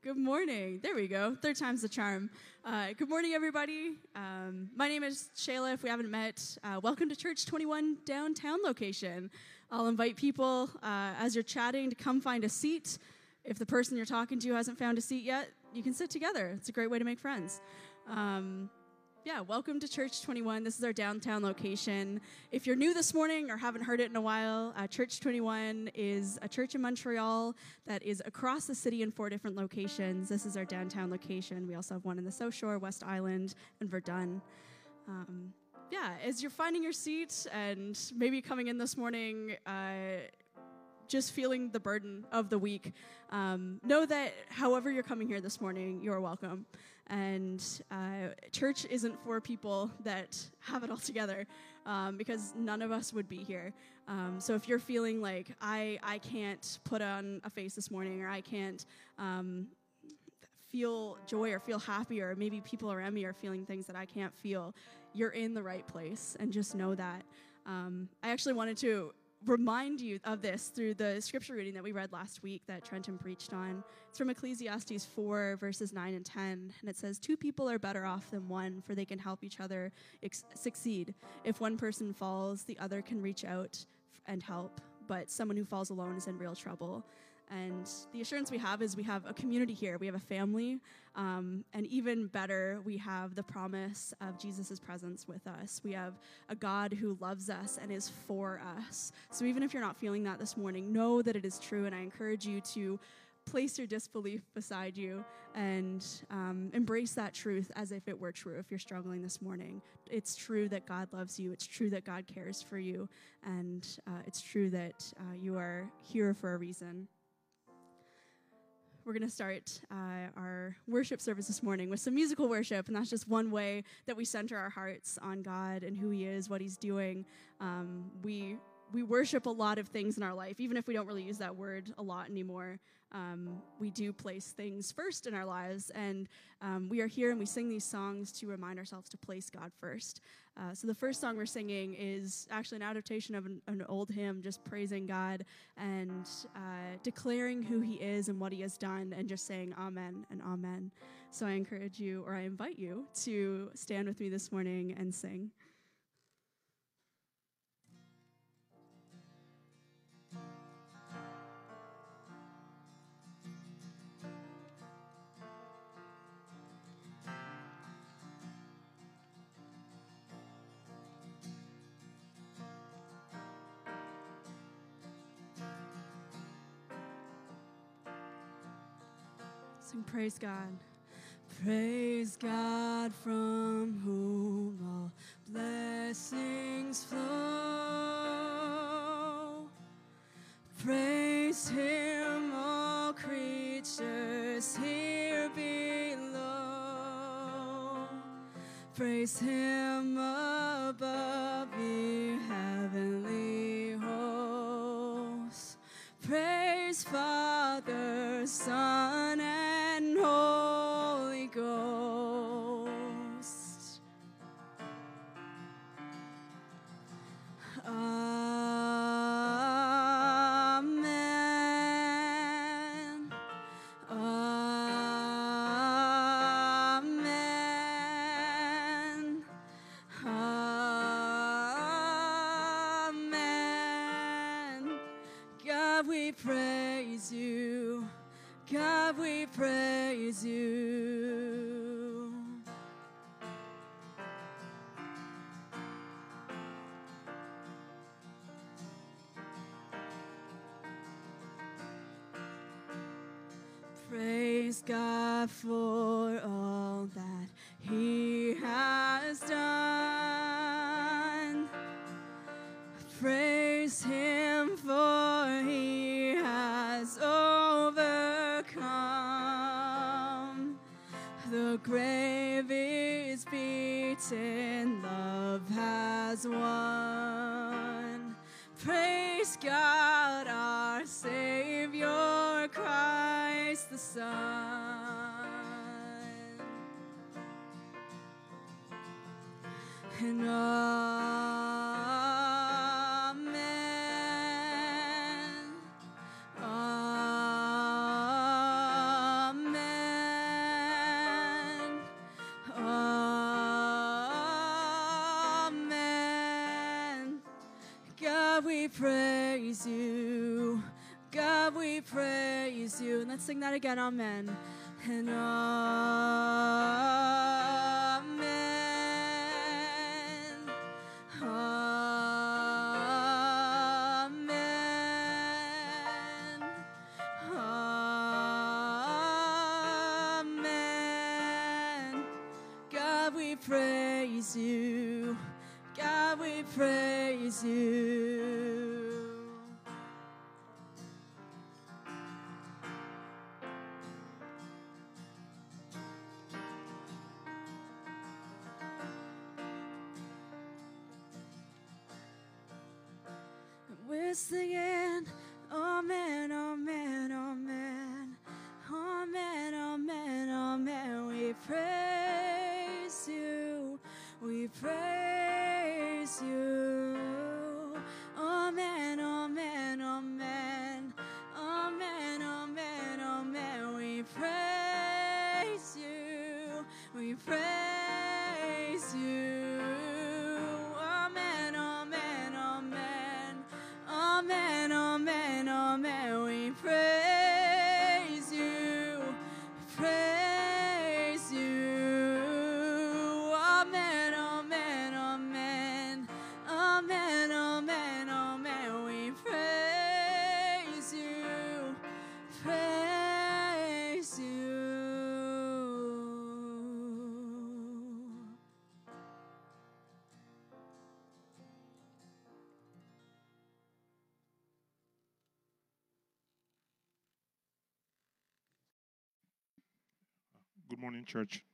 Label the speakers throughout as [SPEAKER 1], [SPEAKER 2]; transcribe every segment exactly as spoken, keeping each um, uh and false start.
[SPEAKER 1] Good morning. There we go. Third time's the charm. Uh, good morning, everybody. Um, my name is Shayla. If we haven't met, uh, welcome to Church twenty-one downtown location. I'll invite people uh, as you're chatting to come find a seat. If the person you're talking to hasn't found a seat yet, you can sit together. It's a great way to make friends. Um, Yeah, welcome to Church twenty-one. This is our downtown location. If you're new this morning or haven't heard it in a while, uh, Church twenty-one is a church in Montreal that is across the city in four different locations. This is our downtown location. We also have one in the South Shore, West Island, and Verdun. Um, yeah, as you're finding your seat and maybe coming in this morning, uh, just feeling the burden of the week, um, know that however you're coming here this morning, you're welcome. And uh, church isn't for people that have it all together, um, because none of us would be here. Um, so if you're feeling like, I, I can't put on a face this morning, or I can't um, feel joy or feel happy, or maybe people around me are feeling things that I can't feel, you're in the right place, and just know that. Um, I actually wanted to remind you of this through the scripture reading that we read last week that Trenton preached on. It's from Ecclesiastes four, verses nine and ten, and it says, two people are better off than one, for they can help each other ex- succeed. If one person falls, the other can reach out and help, but someone who falls alone is in real trouble. And the assurance we have is we have a community here. We have a family. Um, and even better, we have the promise of Jesus' presence with us. We have a God who loves us and is for us. So even if you're not feeling that this morning, know that it is true. And I encourage you to place your disbelief beside you and um, embrace that truth as if it were true. If you're struggling this morning, it's true that God loves you. It's true that God cares for you. And uh, it's true that uh, you are here for a reason. We're going to start uh, our worship service this morning with some musical worship, and that's just one way that we center our hearts on God and who He is, what He's doing. Um, we we worship a lot of things in our life, even if we don't really use that word a lot anymore. Um, we do place things first in our lives, and um, we are here and we sing these songs to remind ourselves to place God first. Uh, so the first song we're singing is actually an adaptation of an, an old hymn, just praising God and uh, declaring who He is and what He has done, and just saying amen and amen. So I encourage you, or I invite you, to stand with me this morning and sing. Sing praise God. Praise God from whom all blessings flow. Praise Him, all creatures here below. Praise Him above, ye heavenly hosts. Praise Father, Son, and Holy Ghost. Amen. Amen. Amen. God, we praise you. God, we praise you. Praise God for all that He has done. Praise Him, for He has overcome. The grave is beaten, love has won. Praise God, our Savior, Christ the Son. And amen. Amen. we praise you. God, we praise you. And let's sing that again, amen. And amen. Amen. Amen. God, we praise you. God, we praise you. We're singing, amen, amen, amen, amen, amen, amen. We praise you, we praise you. Amen, amen, amen, amen, amen, amen. We praise you, we praise you. Amen, amen, amen. Amen, amen, amen. We praise you, praise you. Amen, amen, amen. Amen, amen, amen. We praise you, praise you.
[SPEAKER 2] Good morning, church.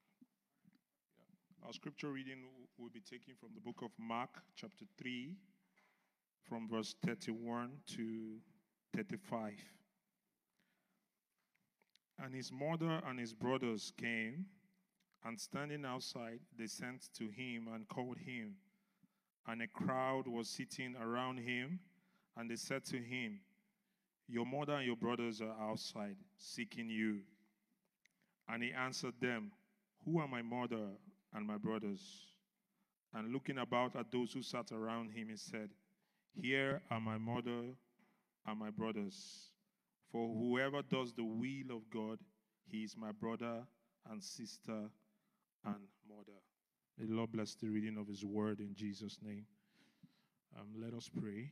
[SPEAKER 2] Our scripture reading will be taken from the book of Mark, chapter three, from verse thirty-one to thirty-five. And his mother and his brothers came, and standing outside, they sent to him and called him. And a crowd was sitting around him, and they said to him, "Your mother and your brothers are outside, seeking you." And he answered them, "Who are my mother and my brothers?" And looking about at those who sat around him, he said, "Here are my mother and my brothers. For whoever does the will of God, he is my brother and sister and mother." May the Lord bless the reading of his word in Jesus' name. Um, let us pray.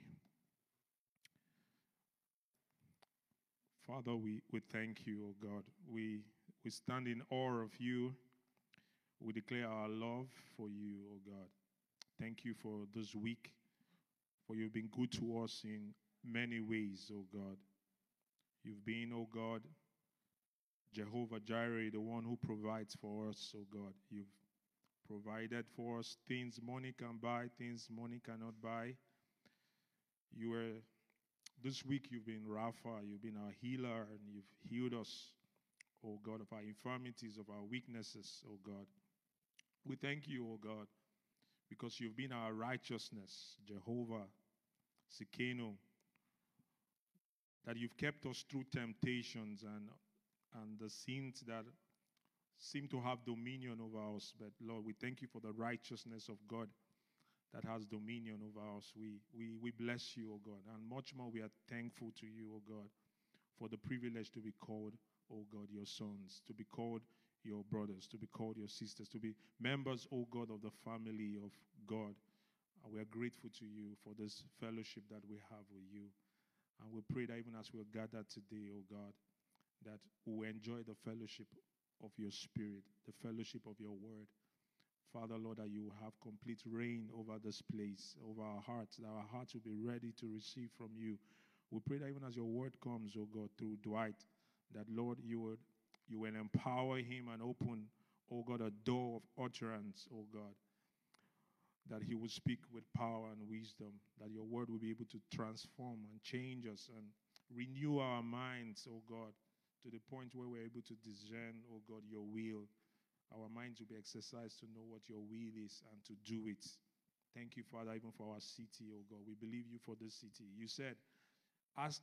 [SPEAKER 2] Father, we, we thank you, O God. We, we stand in awe of you. We declare our love for you, O God. Thank you for this week, for you've been good to us in many ways, O God. You've been, O God, Jehovah Jireh, the one who provides for us, O God. You've provided for us things money can buy, things money cannot buy. You were, this week you've been Rapha, you've been our healer, and you've healed us, O God, of our infirmities, of our weaknesses, O God. We thank you, O God, because you've been our righteousness, Jehovah, Tsidkenu, that you've kept us through temptations and, and the sins that seem to have dominion over us. But Lord, we thank you for the righteousness of God that has dominion over us. We, we, we bless you, O God, and much more we are thankful to you, O God, for the privilege to be called, O God, your sons, to be called your brothers, to be called your sisters, to be members, O God, of the family of God. And we are grateful to you for this fellowship that we have with you. And we pray that even as we are gathered today, O God, that we will enjoy the fellowship of your spirit, the fellowship of your word. Father, Lord, that you will have complete reign over this place, over our hearts, that our hearts will be ready to receive from you. We pray that even as your word comes, O God, through Dwight, that, Lord, you would you will empower him and open, O God, a door of utterance, O God, that he will speak with power and wisdom, that your word will be able to transform and change us and renew our minds, O God, to the point where we're able to discern, O God, your will. Our minds will be exercised to know what your will is and to do it. Thank you, Father, even for our city, O God. We believe you for this city. You said, ask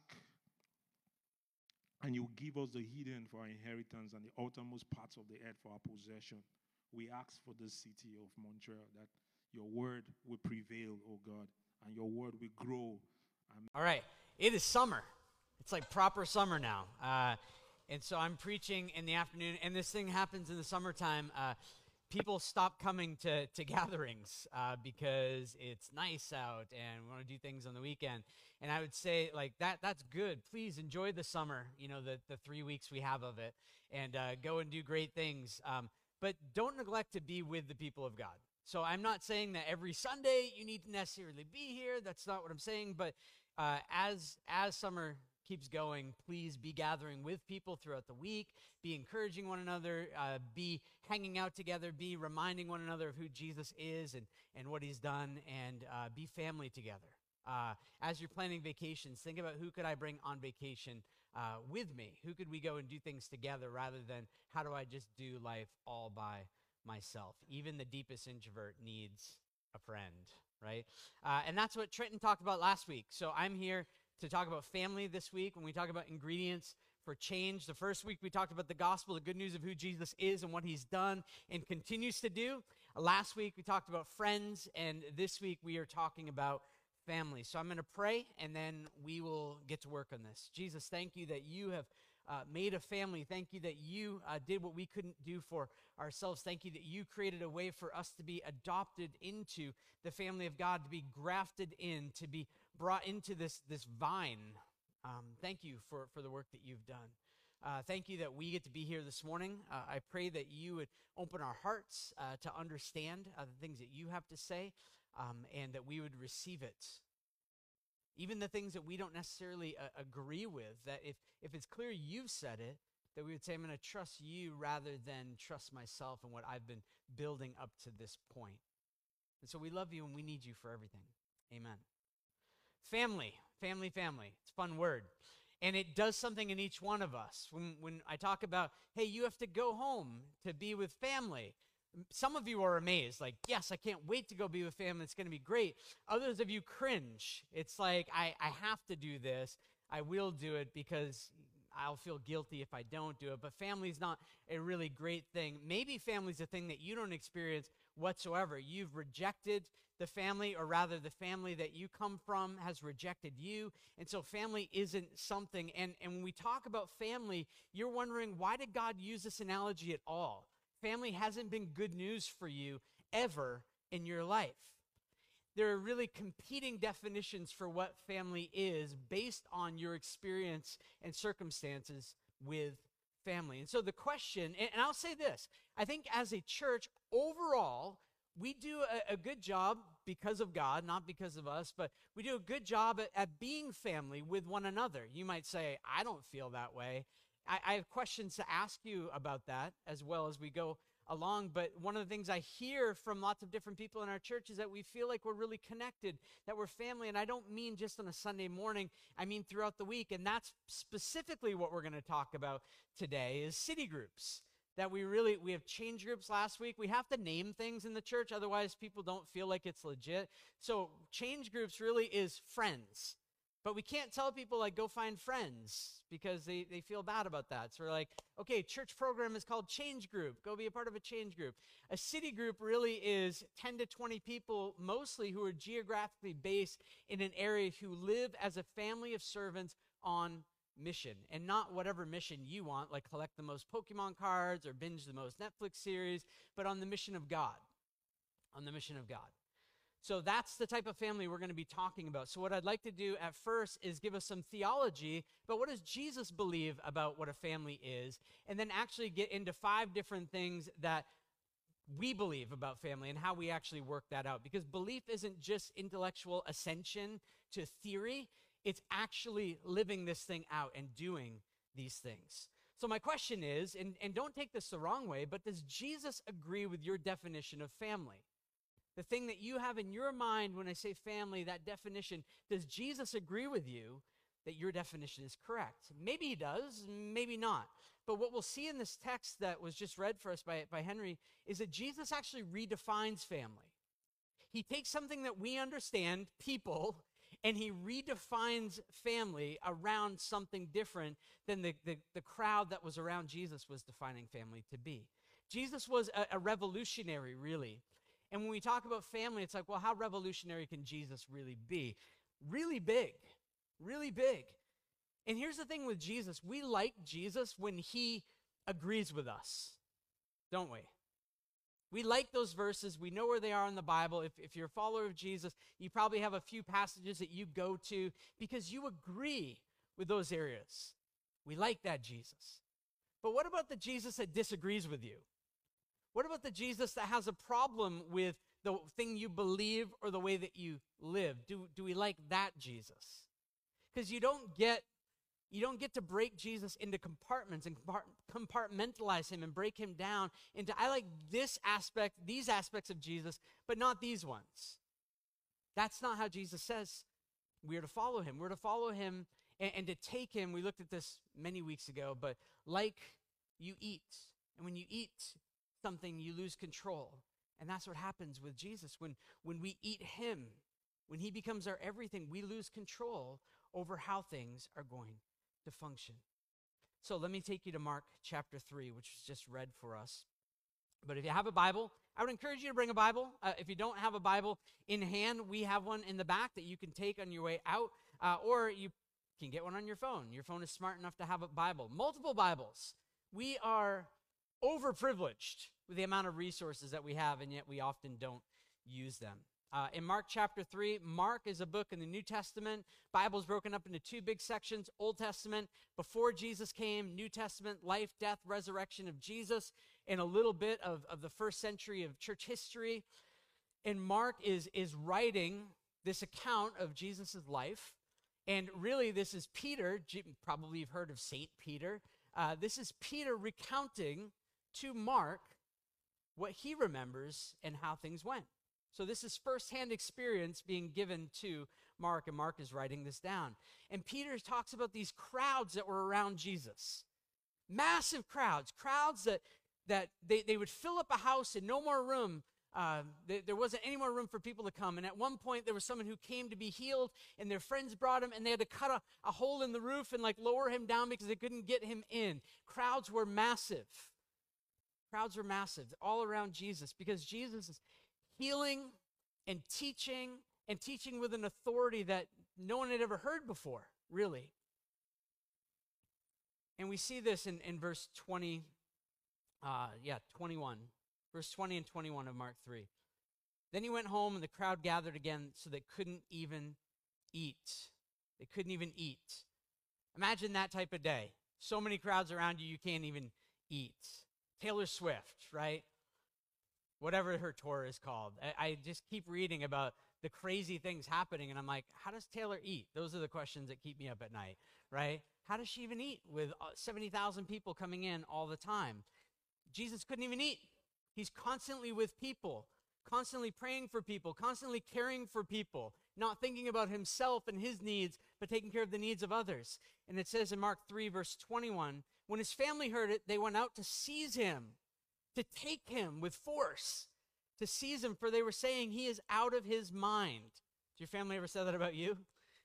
[SPEAKER 2] and you give us the hidden for our inheritance and the outermost parts of the earth for our possession. We ask for this city of Montreal, that your word will prevail, O God, and your word will grow. Amen.
[SPEAKER 3] All right, it is summer. It's like proper summer now. Uh, and so I'm preaching in the afternoon, and this thing happens in the summertime. Uh, people stop coming to, to gatherings uh, because it's nice out and we want to do things on the weekend. And I would say, like, that that's good. Please enjoy the summer, you know, the, the three weeks we have of it, and uh, go and do great things. Um, but don't neglect to be with the people of God. So I'm not saying that every Sunday you need to necessarily be here. That's not what I'm saying. But uh, as as summer keeps going, please be gathering with people throughout the week, be encouraging one another, uh, be hanging out together, be reminding one another of who Jesus is and, and what he's done, and uh, be family together. Uh, as you're planning vacations, think about who could I bring on vacation uh, with me? Who could we go and do things together rather than how do I just do life all by myself? Even the deepest introvert needs a friend, right? Uh, and that's what Trenton talked about last week. So I'm here to talk about family this week. When we talk about ingredients for change, the first week we talked about the gospel, the good news of who Jesus is and what he's done and continues to do. Last week we talked about friends, and this week we are talking about family. So I'm going to pray, and then we will get to work on this. Jesus, thank you that you have uh, made a family. Thank you that you uh, did what we couldn't do for ourselves. Thank you that you created a way for us to be adopted into the family of God, to be grafted in, to be brought into this, this vine. Um, thank you for, for the work that you've done. Uh, thank you that we get to be here this morning. Uh, I pray that you would open our hearts uh, to understand uh, the things that you have to say, um, and that we would receive it. Even the things that we don't necessarily uh, agree with, that if, if it's clear you've said it, that we would say, I'm going to trust you rather than trust myself and what I've been building up to this point. And so we love you and we need you for everything. Amen. Family, family, family. It's a fun word. And it does something in each one of us. When, when I talk about, hey, you have to go home to be with family, some of you are amazed, like, yes, I can't wait to go be with family. It's going to be great. Others of you cringe. It's like, I, I have to do this. I will do it because I'll feel guilty if I don't do it. But family is not a really great thing. Maybe family is a thing that you don't experience whatsoever. You've rejected the family, or rather the family that you come from has rejected you. And so family isn't something. And, and when we talk about family, you're wondering, why did God use this analogy at all? Family hasn't been good news for you ever in your life. There are really competing definitions for what family is based on your experience and circumstances with family. And so the question, and, and I'll say this, I think as a church, overall, we do a, a good job because of God, not because of us, but we do a good job at, at being family with one another. You might say, I don't feel that way. I, I have questions to ask you about that as well as we go along, but one of the things I hear from lots of different people in our church is that we feel like we're really connected, that we're family, and I don't mean just on a Sunday morning, I mean throughout the week, and that's specifically what we're going to talk about today is city groups. That we really, we have change groups last week. We have to name things in the church, otherwise people don't feel like it's legit. So change groups really is friends. But we can't tell people, like, go find friends because they, they feel bad about that. So we're like, okay, church program is called change group. Go be a part of a change group. A city group really is ten to twenty people, mostly who are geographically based in an area who live as a family of servants on mission. And not whatever mission you want, like collect the most Pokemon cards or binge the most Netflix series, but on the mission of God. On the mission of God. So that's the type of family we're going to be talking about. So what I'd like to do at first is give us some theology about what does Jesus believe about what a family is, and then actually get into five different things that we believe about family and how we actually work that out. Because belief isn't just intellectual ascension to theory, it's actually living this thing out and doing these things. So my question is, and, and don't take this the wrong way, but does Jesus agree with your definition of family? The thing that you have in your mind when I say family, that definition, does Jesus agree with you that your definition is correct? Maybe he does, maybe not. But what we'll see in this text that was just read for us by, by Henry is that Jesus actually redefines family. He takes something that we understand, people, and he redefines family around something different than the, the, the crowd that was around Jesus was defining family to be. Jesus was a, a revolutionary, really. And when we talk about family, it's like, well, how revolutionary can Jesus really be? Really big, really big. And here's the thing with Jesus. We like Jesus when he agrees with us, don't we? We like those verses. We know where they are in the Bible. If, if you're a follower of Jesus, you probably have a few passages that you go to because you agree with those areas. We like that Jesus. But what about the Jesus that disagrees with you? What about the Jesus that has a problem with the thing you believe or the way that you live? Do, do we like that Jesus? Because you don't get You don't get to break Jesus into compartments and compartmentalize him and break him down into, I like this aspect, these aspects of Jesus, but not these ones. That's not how Jesus says we're to follow him. We're to follow him and, and to take him. We looked at this many weeks ago, but like you eat. And when you eat something, you lose control. And that's what happens with Jesus. When, when we eat him, when he becomes our everything, we lose control over how things are going to function. So let me take you to Mark chapter three, which was just read for us. But if you have a Bible, I would encourage you to bring a Bible. Uh, if you don't have a Bible in hand, we have one in the back that you can take on your way out, uh, or you can get one on your phone. Your phone is smart enough to have a Bible. Multiple Bibles. We are overprivileged with the amount of resources that we have, and yet we often don't use them. Uh, in Mark chapter three, Mark is a book in the New Testament. Bible is broken up into two big sections. Old Testament, before Jesus came. New Testament, life, death, resurrection of Jesus, and a little bit of, of the first century of church history. And Mark is, is writing this account of Jesus' life. And really, this is Peter. Probably you've heard of Saint Peter. Uh, this is Peter recounting to Mark what he remembers and how things went. So this is firsthand experience being given to Mark, and Mark is writing this down. And Peter talks about these crowds that were around Jesus. Massive crowds, crowds that, that they, they would fill up a house and no more room. Uh, they, there wasn't any more room for people to come. And at one point, there was someone who came to be healed, and their friends brought him, and they had to cut a, a hole in the roof and like lower him down because they couldn't get him in. Crowds were massive. Crowds were massive all around Jesus because Jesus is healing and teaching, and teaching with an authority that no one had ever heard before, really. And we see this in, in verse twenty, uh, yeah, twenty-one. Verse twenty and twenty-one of Mark three. Then he went home, and the crowd gathered again, so they couldn't even eat. They couldn't even eat. Imagine that type of day. So many crowds around you, you can't even eat. Taylor Swift, right? Whatever her tour is called. I, I just keep reading about the crazy things happening, and I'm like, how does Taylor eat? Those are the questions that keep me up at night, right? How does she even eat with seventy thousand people coming in all the time? Jesus couldn't even eat. He's constantly with people, constantly praying for people, constantly caring for people, not thinking about himself and his needs, but taking care of the needs of others. And it says in Mark three, verse twenty-one, when his family heard it, they went out to seize him, to take him with force, to seize him, for they were saying he is out of his mind. Has your family ever said that about you?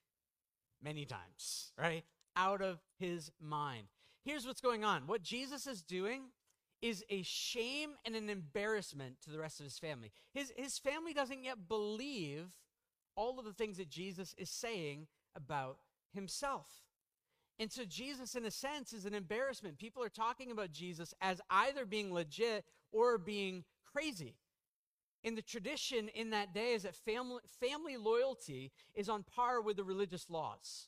[SPEAKER 3] Many times, right? Out of his mind. Here's what's going on. What Jesus is doing is a shame and an embarrassment to the rest of his family. His, his family doesn't yet believe all of the things that Jesus is saying about himself. And so Jesus, in a sense, is an embarrassment. People are talking about Jesus as either being legit or being crazy. In the tradition in that day is that family, family loyalty is on par with the religious laws.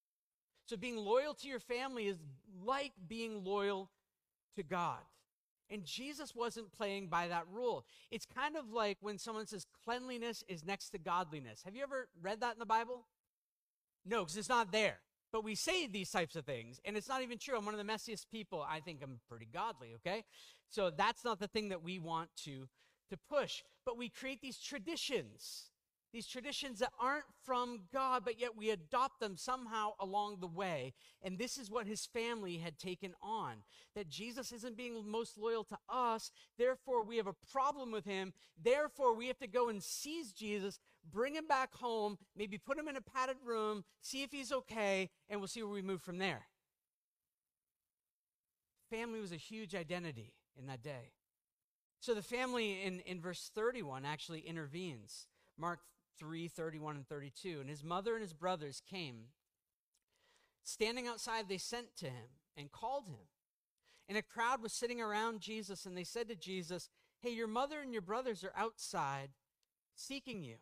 [SPEAKER 3] So being loyal to your family is like being loyal to God. And Jesus wasn't playing by that rule. It's kind of like when someone says cleanliness is next to godliness. Have you ever read that in the Bible? No, because it's not there. But we say these types of things, and it's not even true. I'm one of the messiest people. I think I'm pretty godly, okay? So that's not the thing that we want to, to push. But we create these traditions, these traditions that aren't from God, but yet we adopt them somehow along the way. And this is what his family had taken on, that Jesus isn't being most loyal to us. Therefore, we have a problem with him. Therefore, we have to go and seize Jesus, bring him back home, maybe put him in a padded room, see if he's okay, and we'll see where we move from there. Family was a huge identity in that day. So the family in, in verse thirty-one actually intervenes. Mark three, thirty-one and thirty-two. And his mother and his brothers came. Standing outside, they sent to him and called him. And a crowd was sitting around Jesus, and they said to Jesus, "Hey, your mother and your brothers are outside seeking you."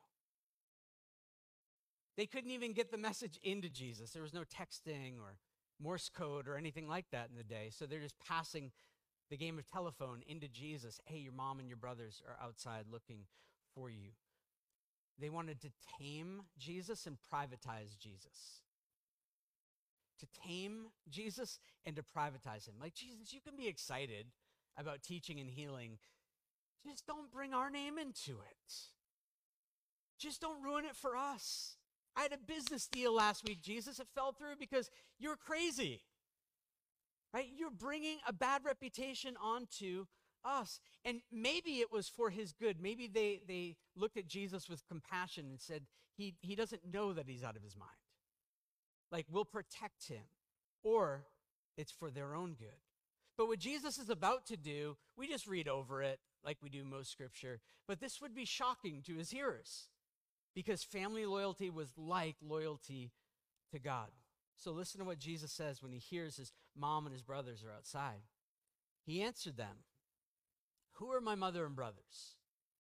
[SPEAKER 3] They couldn't even get the message into Jesus. There was no texting or Morse code or anything like that in the day. So they're just passing the game of telephone into Jesus. "Hey, your mom and your brothers are outside looking for you." They wanted to tame Jesus and privatize Jesus. To tame Jesus and to privatize him. Like, Jesus, you can be excited about teaching and healing. Just don't bring our name into it. Just don't ruin it for us. I had a business deal last week, Jesus. It fell through because you're crazy. Right? You're bringing a bad reputation onto us. And maybe it was for his good. Maybe they, they looked at Jesus with compassion and said, he, he doesn't know that he's out of his mind. Like, we'll protect him. Or it's for their own good. But what Jesus is about to do, we just read over it like we do most scripture. But this would be shocking to his hearers because family loyalty was like loyalty to God. So listen to what Jesus says when he hears his mom and his brothers are outside. He answered them, "Who are my mother and brothers?"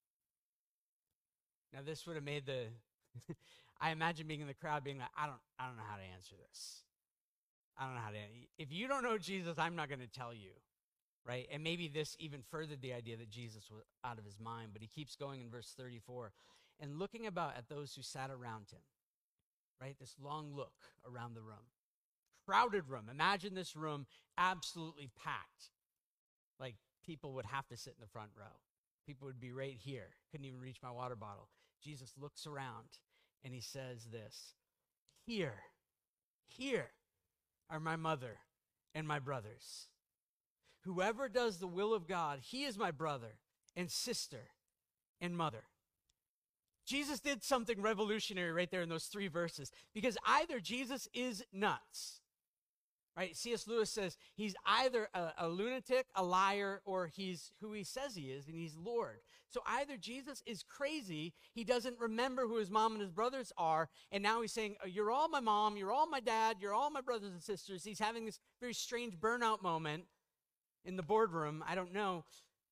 [SPEAKER 3] Now this would have made the, I imagine being in the crowd being like, I don't, I don't know how to answer this. I don't know how to, if you don't know Jesus, I'm not going to tell you, right? And maybe this even furthered the idea that Jesus was out of his mind, but he keeps going in verse thirty-four, and looking about at those who sat around him, right? This long look around the room. Crowded room. Imagine this room absolutely packed. Like people would have to sit in the front row. People would be right here. Couldn't even reach my water bottle. Jesus looks around and he says this, "Here, here are my mother and my brothers. Whoever does the will of God, he is my brother and sister and mother." Jesus did something revolutionary right there in those three verses, because either Jesus is nuts, right? C S Lewis says he's either a, a lunatic, a liar, or he's who he says he is, and he's Lord. So either Jesus is crazy, he doesn't remember who his mom and his brothers are, and now he's saying, "Oh, you're all my mom, you're all my dad, you're all my brothers and sisters." He's having this very strange burnout moment in the boardroom, I don't know.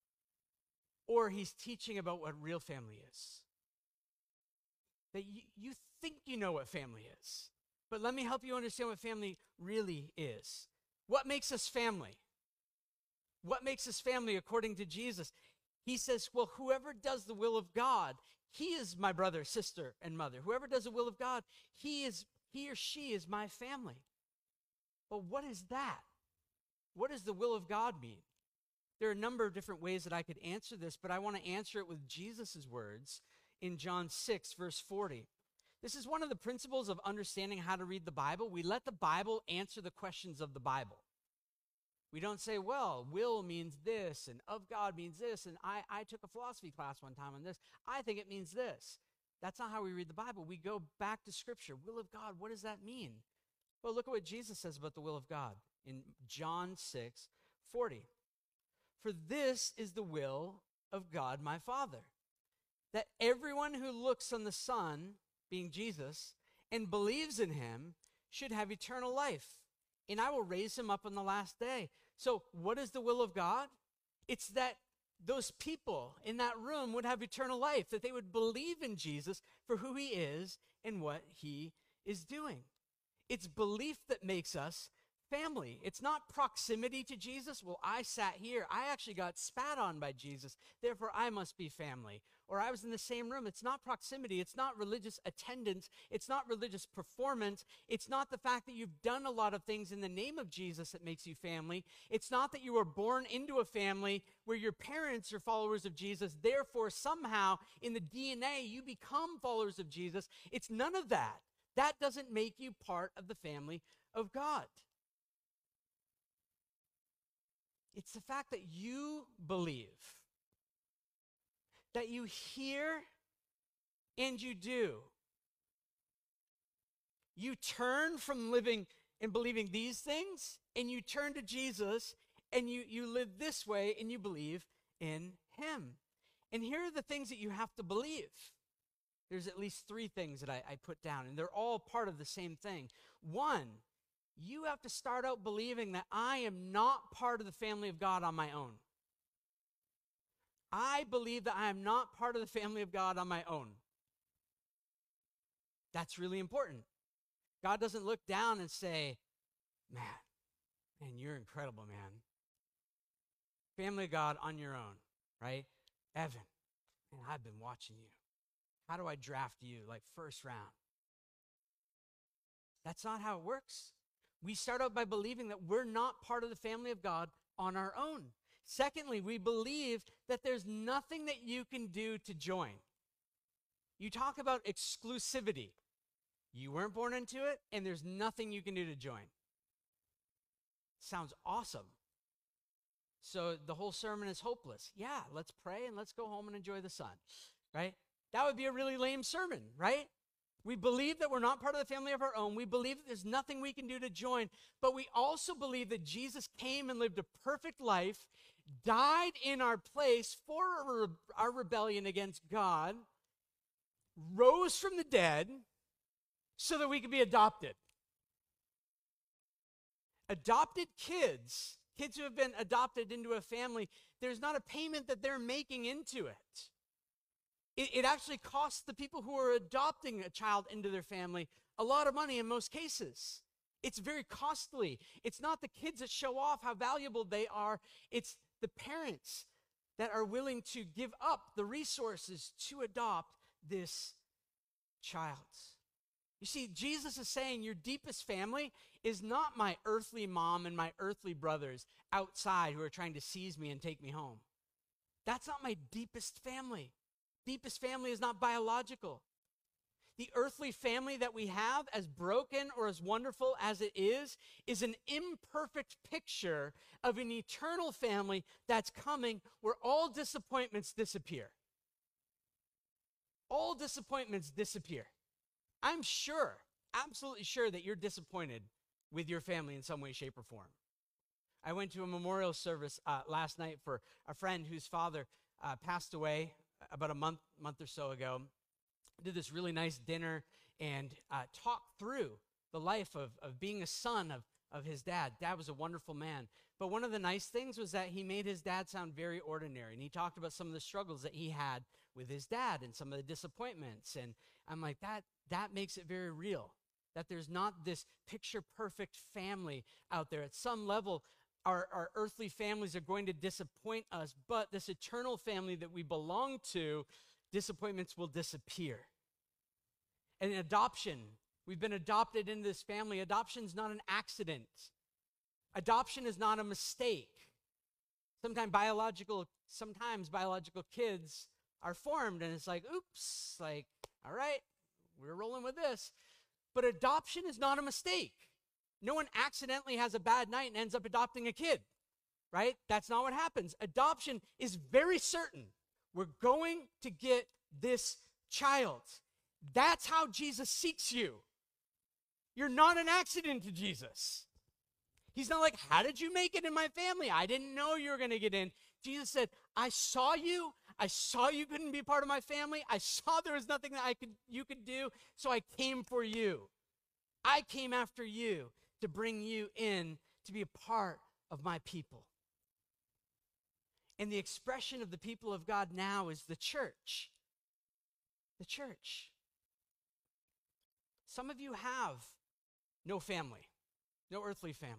[SPEAKER 3] Or he's teaching about what real family is. That you, you think you know what family is. But let me help you understand what family really is. What makes us family? What makes us family according to Jesus? He says, well, whoever does the will of God, he is my brother, sister, and mother. Whoever does the will of God, he is he or she is my family. But what is that? What does the will of God mean? There are a number of different ways that I could answer this, but I want to answer it with Jesus' words in John six, verse forty. This is one of the principles of understanding how to read the Bible. We let the Bible answer the questions of the Bible. We don't say, well, will means this, and of God means this, and I, I took a philosophy class one time on this. I think it means this. That's not how we read the Bible. We go back to Scripture. Will of God, what does that mean? Well, look at what Jesus says about the will of God in John six, forty. "For this is the will of God my Father, that everyone who looks on the Son," being Jesus, "and believes in him should have eternal life, and I will raise him up on the last day." So what is the will of God? It's that those people in that room would have eternal life, that they would believe in Jesus for who he is and what he is doing. It's belief that makes us family. It's not proximity to Jesus. Well, I sat here. I actually got spat on by Jesus. Therefore, I must be family. Or I was in the same room. It's not proximity. It's not religious attendance. It's not religious performance. It's not the fact that you've done a lot of things in the name of Jesus that makes you family. It's not that you were born into a family where your parents are followers of Jesus. Therefore, somehow in the D N A, you become followers of Jesus. It's none of that. That doesn't make you part of the family of God. It's the fact that you believe, that you hear and you do. You turn from living and believing these things, and you turn to Jesus, and you, you live this way, and you believe in him. And here are the things that you have to believe. There's at least three things that I, I put down, and they're all part of the same thing. One, you have to start out believing that I am not part of the family of God on my own. I believe that I am not part of the family of God on my own. That's really important. God doesn't look down and say, man, man, you're incredible, man. Family of God on your own, right? Evan, man, I've been watching you. How do I draft you, like first round? That's not how it works. We start out by believing that we're not part of the family of God on our own. Secondly, we believe that there's nothing that you can do to join. You talk about exclusivity. You weren't born into it, and there's nothing you can do to join. Sounds awesome. So the whole sermon is hopeless. Yeah, let's pray and let's go home and enjoy the sun, right? That would be a really lame sermon, right? We believe that we're not part of the family of our own. We believe that there's nothing we can do to join. But we also believe that Jesus came and lived a perfect life, died in our place for our, our rebellion against God, rose from the dead so that we could be adopted. Adopted kids, kids who have been adopted into a family, there's not a payment that they're making into it. It, it actually costs the people who are adopting a child into their family a lot of money in most cases. It's very costly. It's not the kids that show off how valuable they are. It's the parents that are willing to give up the resources to adopt this child. You see, Jesus is saying your deepest family is not my earthly mom and my earthly brothers outside who are trying to seize me and take me home. That's not my deepest family. Deepest family is not biological. The earthly family that we have, as broken or as wonderful as it is, is an imperfect picture of an eternal family that's coming where all disappointments disappear. All disappointments disappear. I'm sure, absolutely sure that you're disappointed with your family in some way, shape, or form. I went to a memorial service uh, last night for a friend whose father uh, passed away about a month, month or so ago. Did this really nice dinner and uh, talked through the life of, of being a son of, of his dad. Dad was a wonderful man. But one of the nice things was that he made his dad sound very ordinary. And he talked about some of the struggles that he had with his dad and some of the disappointments. And I'm like, that, that makes it very real. That there's not this picture-perfect family out there. At some level, our, our earthly families are going to disappoint us. But this eternal family that we belong to, disappointments will disappear. And in adoption, we've been adopted into this family. Adoption is not an accident. Adoption is not a mistake. Sometimes biological, sometimes biological kids are formed, and it's like, oops, like, all right, we're rolling with this. But adoption is not a mistake. No one accidentally has a bad night and ends up adopting a kid, right? That's not what happens. Adoption is very certain. We're going to get this child. That's how Jesus seeks you. You're not an accident to Jesus. He's not like, how did you make it in my family? I didn't know you were going to get in. Jesus said, I saw you. I saw you couldn't be part of my family. I saw there was nothing that I could, you could do, so I came for you. I came after you to bring you in to be a part of my people. And the expression of the people of God now is the church. The church. Some of you have no family, no earthly family.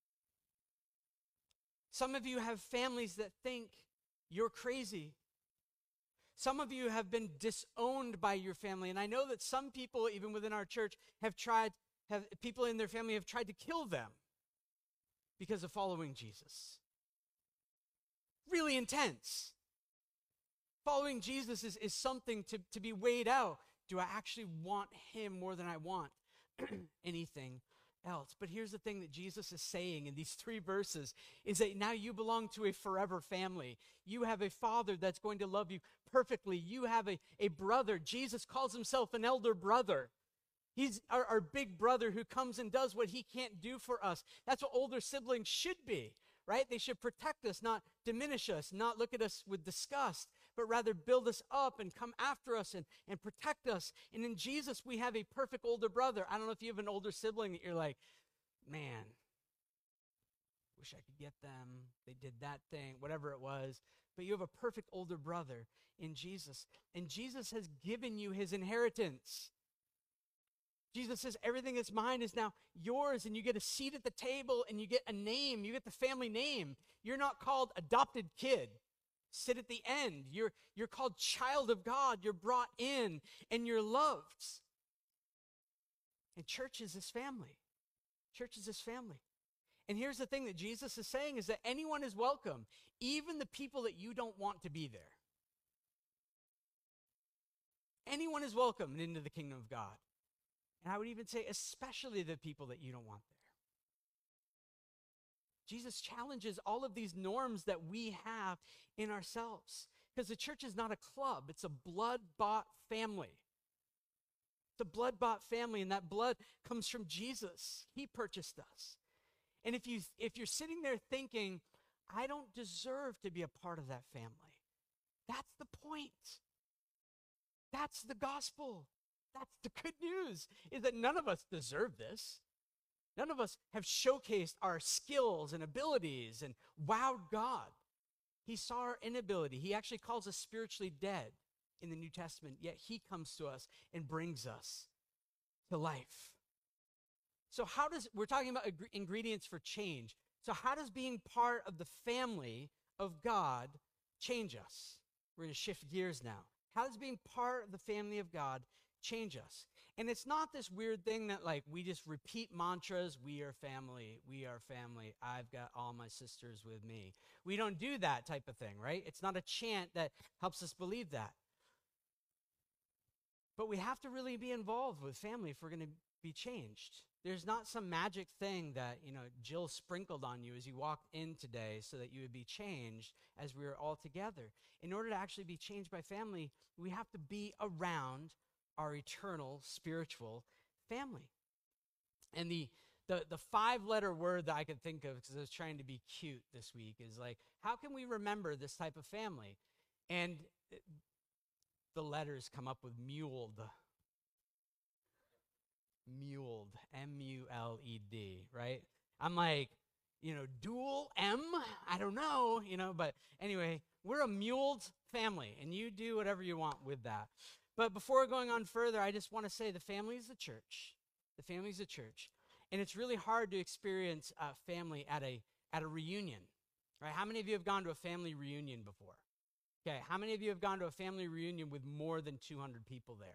[SPEAKER 3] Some of you have families that think you're crazy. Some of you have been disowned by your family. And I know that some people, even within our church, have tried, have people in their family have tried to kill them because of following Jesus. Really intense. Following Jesus is, is something to, to be weighed out. Do I actually want him more than I want anything else? But here's the thing that Jesus is saying in these three verses is that now you belong to a forever family. You have a father that's going to love you perfectly. You have a, a brother. Jesus calls himself an elder brother. He's our, our big brother who comes and does what he can't do for us. That's what older siblings should be, right? They should protect us, not diminish us, not look at us with disgust, but rather build us up and come after us and, and protect us. And in Jesus, we have a perfect older brother. I don't know if you have an older sibling that you're like, man, wish I could get them. They did that thing, whatever it was. But you have a perfect older brother in Jesus. And Jesus has given you his inheritance. Jesus says everything that's mine is now yours, and you get a seat at the table, and you get a name. You get the family name. You're not called adopted kid. Sit at the end. You're, you're called child of God. You're brought in, and you're loved. And church is his family. Church is his family. And here's the thing that Jesus is saying is that anyone is welcome, even the people that you don't want to be there. Anyone is welcomed into the kingdom of God. And I would even say especially the people that you don't want there. Jesus challenges all of these norms that we have in ourselves. Because the church is not a club, it's a blood-bought family. It's a blood-bought family, and that blood comes from Jesus. He purchased us. And if, you, if you're sitting there thinking, I don't deserve to be a part of that family, that's the point. That's the gospel. That's the good news, is that none of us deserve this. None of us have showcased our skills and abilities and wowed God. He saw our inability. He actually calls us spiritually dead in the New Testament, yet he comes to us and brings us to life. So how does, we're talking about ing- ingredients for change. So how does being part of the family of God change us? We're going to shift gears now. How does being part of the family of God change us? And it's not this weird thing that like we just repeat mantras, we are family, we are family, I've got all my sisters with me. We don't do that type of thing, right? It's not a chant that helps us believe that. But we have to really be involved with family if we're going to be changed. There's not some magic thing that, you know, Jill sprinkled on you as you walked in today so that you would be changed as we were all together. In order to actually be changed by family, we have to be around our eternal spiritual family. And the the the five-letter word that I could think of, because I was trying to be cute this week, is like, how can we remember this type of family? And it, the letters come up with muled. Muled, M U L E D, right? I'm like, you know, dual M? I don't know, you know, but anyway, we're a muled family, and you do whatever you want with that. But before going on further, I just want to say the family is the church. The family is the church. And it's really hard to experience uh, family at a at a reunion, right? How many of you have gone to a family reunion before? Okay, how many of you have gone to a family reunion with more than two hundred people there?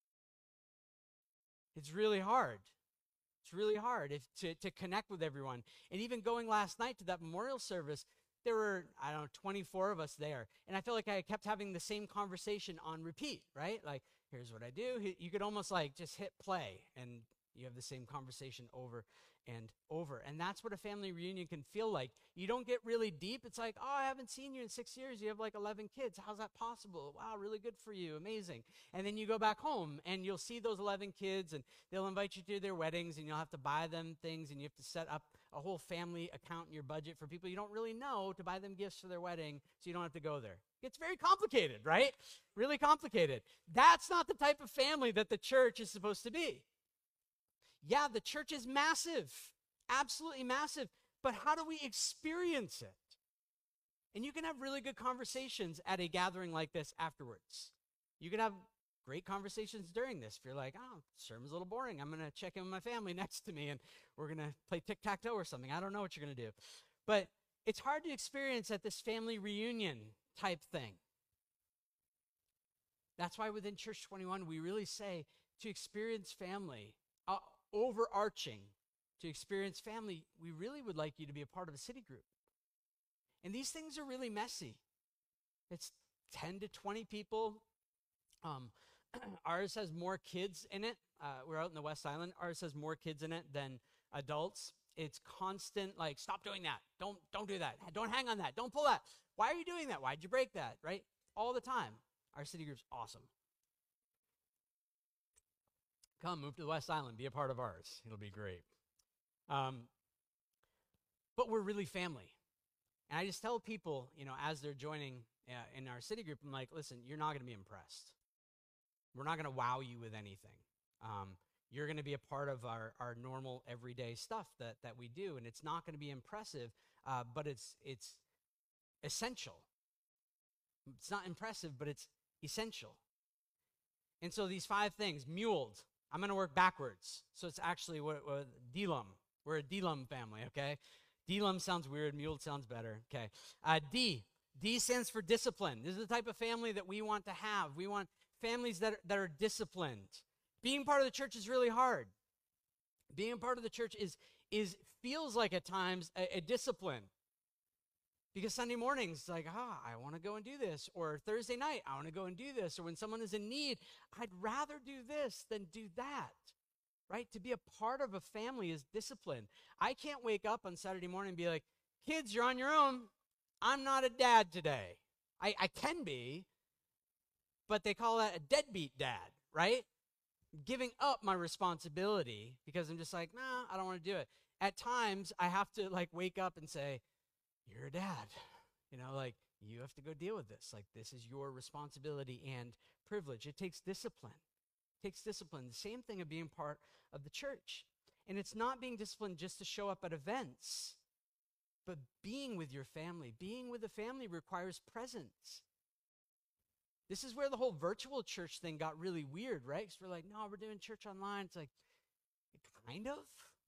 [SPEAKER 3] It's really hard. It's really hard if, to, to connect with everyone. And even going last night to that memorial service, there were, I don't know, twenty-four of us there. And I feel like I kept having the same conversation on repeat, right? Like, here's what I do. You could almost like just hit play and you have the same conversation over and over. And that's what a family reunion can feel like. You don't get really deep. It's like, oh, I haven't seen you in six years. You have like eleven kids. How's that possible? Wow, really good for you. Amazing. And then you go back home and you'll see those eleven kids and they'll invite you to their weddings and you'll have to buy them things and you have to set up a whole family account in your budget for people you don't really know to buy them gifts for their wedding so you don't have to go there. It's very complicated, right? Really complicated. That's not the type of family that the church is supposed to be. Yeah, the church is massive, absolutely massive, but how do we experience it? And you can have really good conversations at a gathering like this afterwards. You can have great conversations during this. If you're like, oh, sermon's a little boring, I'm going to check in with my family next to me and we're going to play tic-tac-toe or something. I don't know what you're going to do. But it's hard to experience at this family reunion type thing. That's why within Church twenty-one, we really say to experience family, uh, overarching, to experience family, we really would like you to be a part of a city group. And these things are really messy. It's ten to twenty people. Um, ours has more kids in it. Uh, we're out in the West Island. Ours has more kids in it than adults. It's constant, like, stop doing that. Don't, don't do that. Don't hang on that. Don't pull that. Why are you doing that? Why'd you break that, right? All the time. Our city group's awesome. Come, move to the West Island. Be a part of ours. It'll be great. Um, but we're really family. And I just tell people, you know, as they're joining uh, in our city group, I'm like, listen, you're not going to be impressed. We're not going to wow you with anything. Um, you're going to be a part of our, our normal everyday stuff that, that we do, and it's not going to be impressive, uh, but it's it's essential. It's not impressive, but it's essential. And so these five things, muled, I'm going to work backwards. So it's actually what, what Delum. We're a Delum family, okay? Delum sounds weird. Muled sounds better, okay? Uh, D. D stands for discipline. This is the type of family that we want to have. We want families that are, that are disciplined. Being part of the church is really hard. Being a part of the church is, is feels like at times a, a discipline. Because Sunday mornings, like, ah, I want to go and do this. Or Thursday night, I want to go and do this. Or when someone is in need, I'd rather do this than do that. Right? To be a part of a family is discipline. I can't wake up on Saturday morning and be like, kids, you're on your own. I'm not a dad today. I, I can be, but they call that a deadbeat dad, right? Giving up my responsibility because I'm just like, nah, I don't want to do it. At times, I have to like wake up and say, you're a dad. You know, like, you have to go deal with this. Like, this is your responsibility and privilege. It takes discipline. It takes discipline. The same thing of being part of the church. And it's not being disciplined just to show up at events, but being with your family. Being with the family requires presence. This is where the whole virtual church thing got really weird, right? Because we're like, no, we're doing church online. It's like, kind of,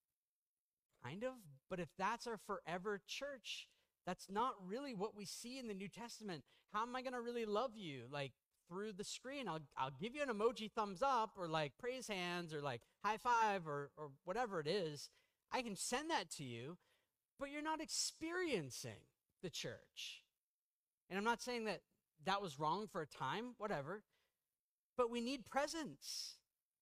[SPEAKER 3] kind of. But if that's our forever church, that's not really what we see in the New Testament. How am I going to really love you? Like, through the screen, I'll I'll give you an emoji thumbs up or like praise hands or like high five or or whatever it is. I can send that to you, but you're not experiencing the church. And I'm not saying that that was wrong for a time, whatever, but we need presence.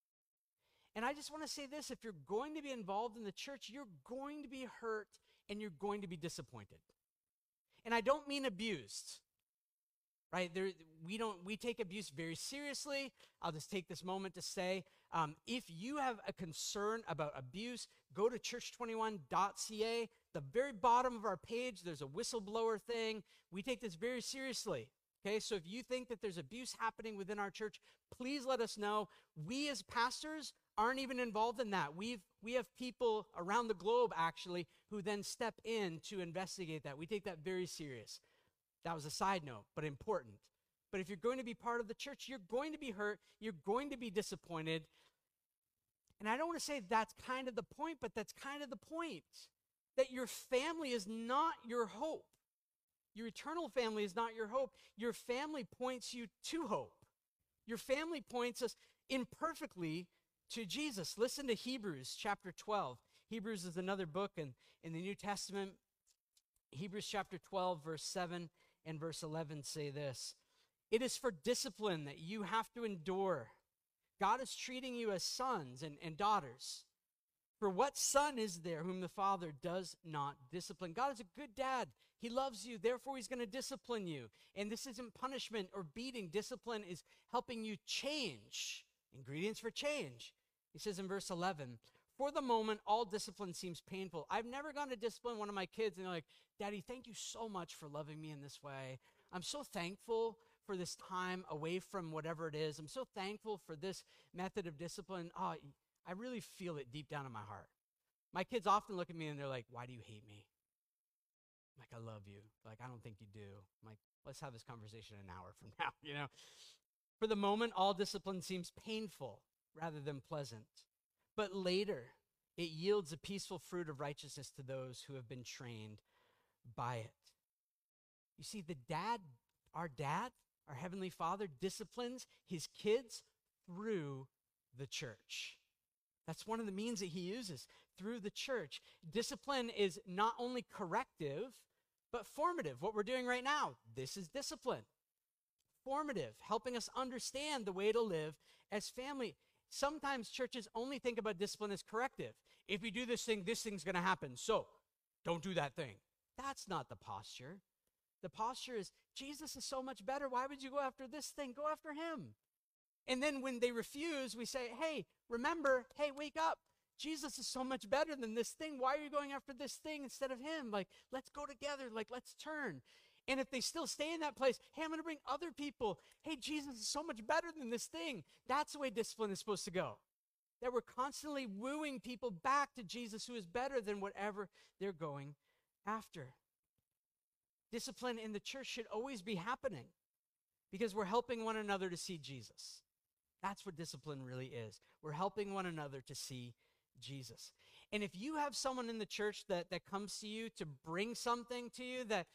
[SPEAKER 3] And I just want to say this, if you're going to be involved in the church, you're going to be hurt and you're going to be disappointed. And I don't mean abused. Right? There, we don't. We take abuse very seriously. I'll just take this moment to say, um, if you have a concern about abuse, go to church twenty-one dot c a. The very bottom of our page, there's a whistleblower thing. We take this very seriously. Okay, so if you think that there's abuse happening within our church, please let us know. We as pastors aren't even involved in that. We've we have people around the globe actually who then step in to investigate that. We take that very serious. That was a side note, but important. But if you're going to be part of the church, you're going to be hurt. You're going to be disappointed. And I don't want to say that's kind of the point, but that's kind of the point. That your family is not your hope. Your eternal family is not your hope. Your family points you to hope. Your family points us imperfectly to Jesus. Listen to Hebrews chapter twelve. Hebrews is another book in, in the New Testament. Hebrews chapter twelve, verse seven and verse eleven say this. It is for discipline that you have to endure. God is treating you as sons and, and daughters. For what son is there whom the Father does not discipline? God is a good dad. He loves you, therefore he's going to discipline you. And this isn't punishment or beating. Discipline is helping you change. Ingredients for change. He says in verse eleven, for the moment, all discipline seems painful. I've never gone to discipline one of my kids and they're like, Daddy, thank you so much for loving me in this way. I'm so thankful for this time away from whatever it is. I'm so thankful for this method of discipline. Oh, I really feel it deep down in my heart. My kids often look at me and they're like, why do you hate me? I'm like, I love you. Like, I don't think you do. I'm like, let's have this conversation an hour from now, you know? For the moment, all discipline seems painful rather than pleasant. But later, it yields a peaceful fruit of righteousness to those who have been trained by it. You see, the dad, our dad, our Heavenly Father, disciplines his kids through the church. That's one of the means that he uses, through the church. Discipline is not only corrective, but formative. What we're doing right now, this is discipline. Formative, helping us understand the way to live as family. Sometimes churches only think about discipline as corrective. If you do this thing, this thing's going to happen. So don't do that thing. That's not the posture. The posture is, Jesus is so much better. Why would you go after this thing? Go after him. And then when they refuse, we say, hey, remember, hey, wake up. Jesus is so much better than this thing. Why are you going after this thing instead of him? Like, let's go together. Like, let's turn. And if they still stay in that place, hey, I'm going to bring other people. Hey, Jesus is so much better than this thing. That's the way discipline is supposed to go. That we're constantly wooing people back to Jesus, who is better than whatever they're going after. Discipline in the church should always be happening because we're helping one another to see Jesus. That's what discipline really is. We're helping one another to see Jesus. And if you have someone in the church that, that comes to you to bring something to you that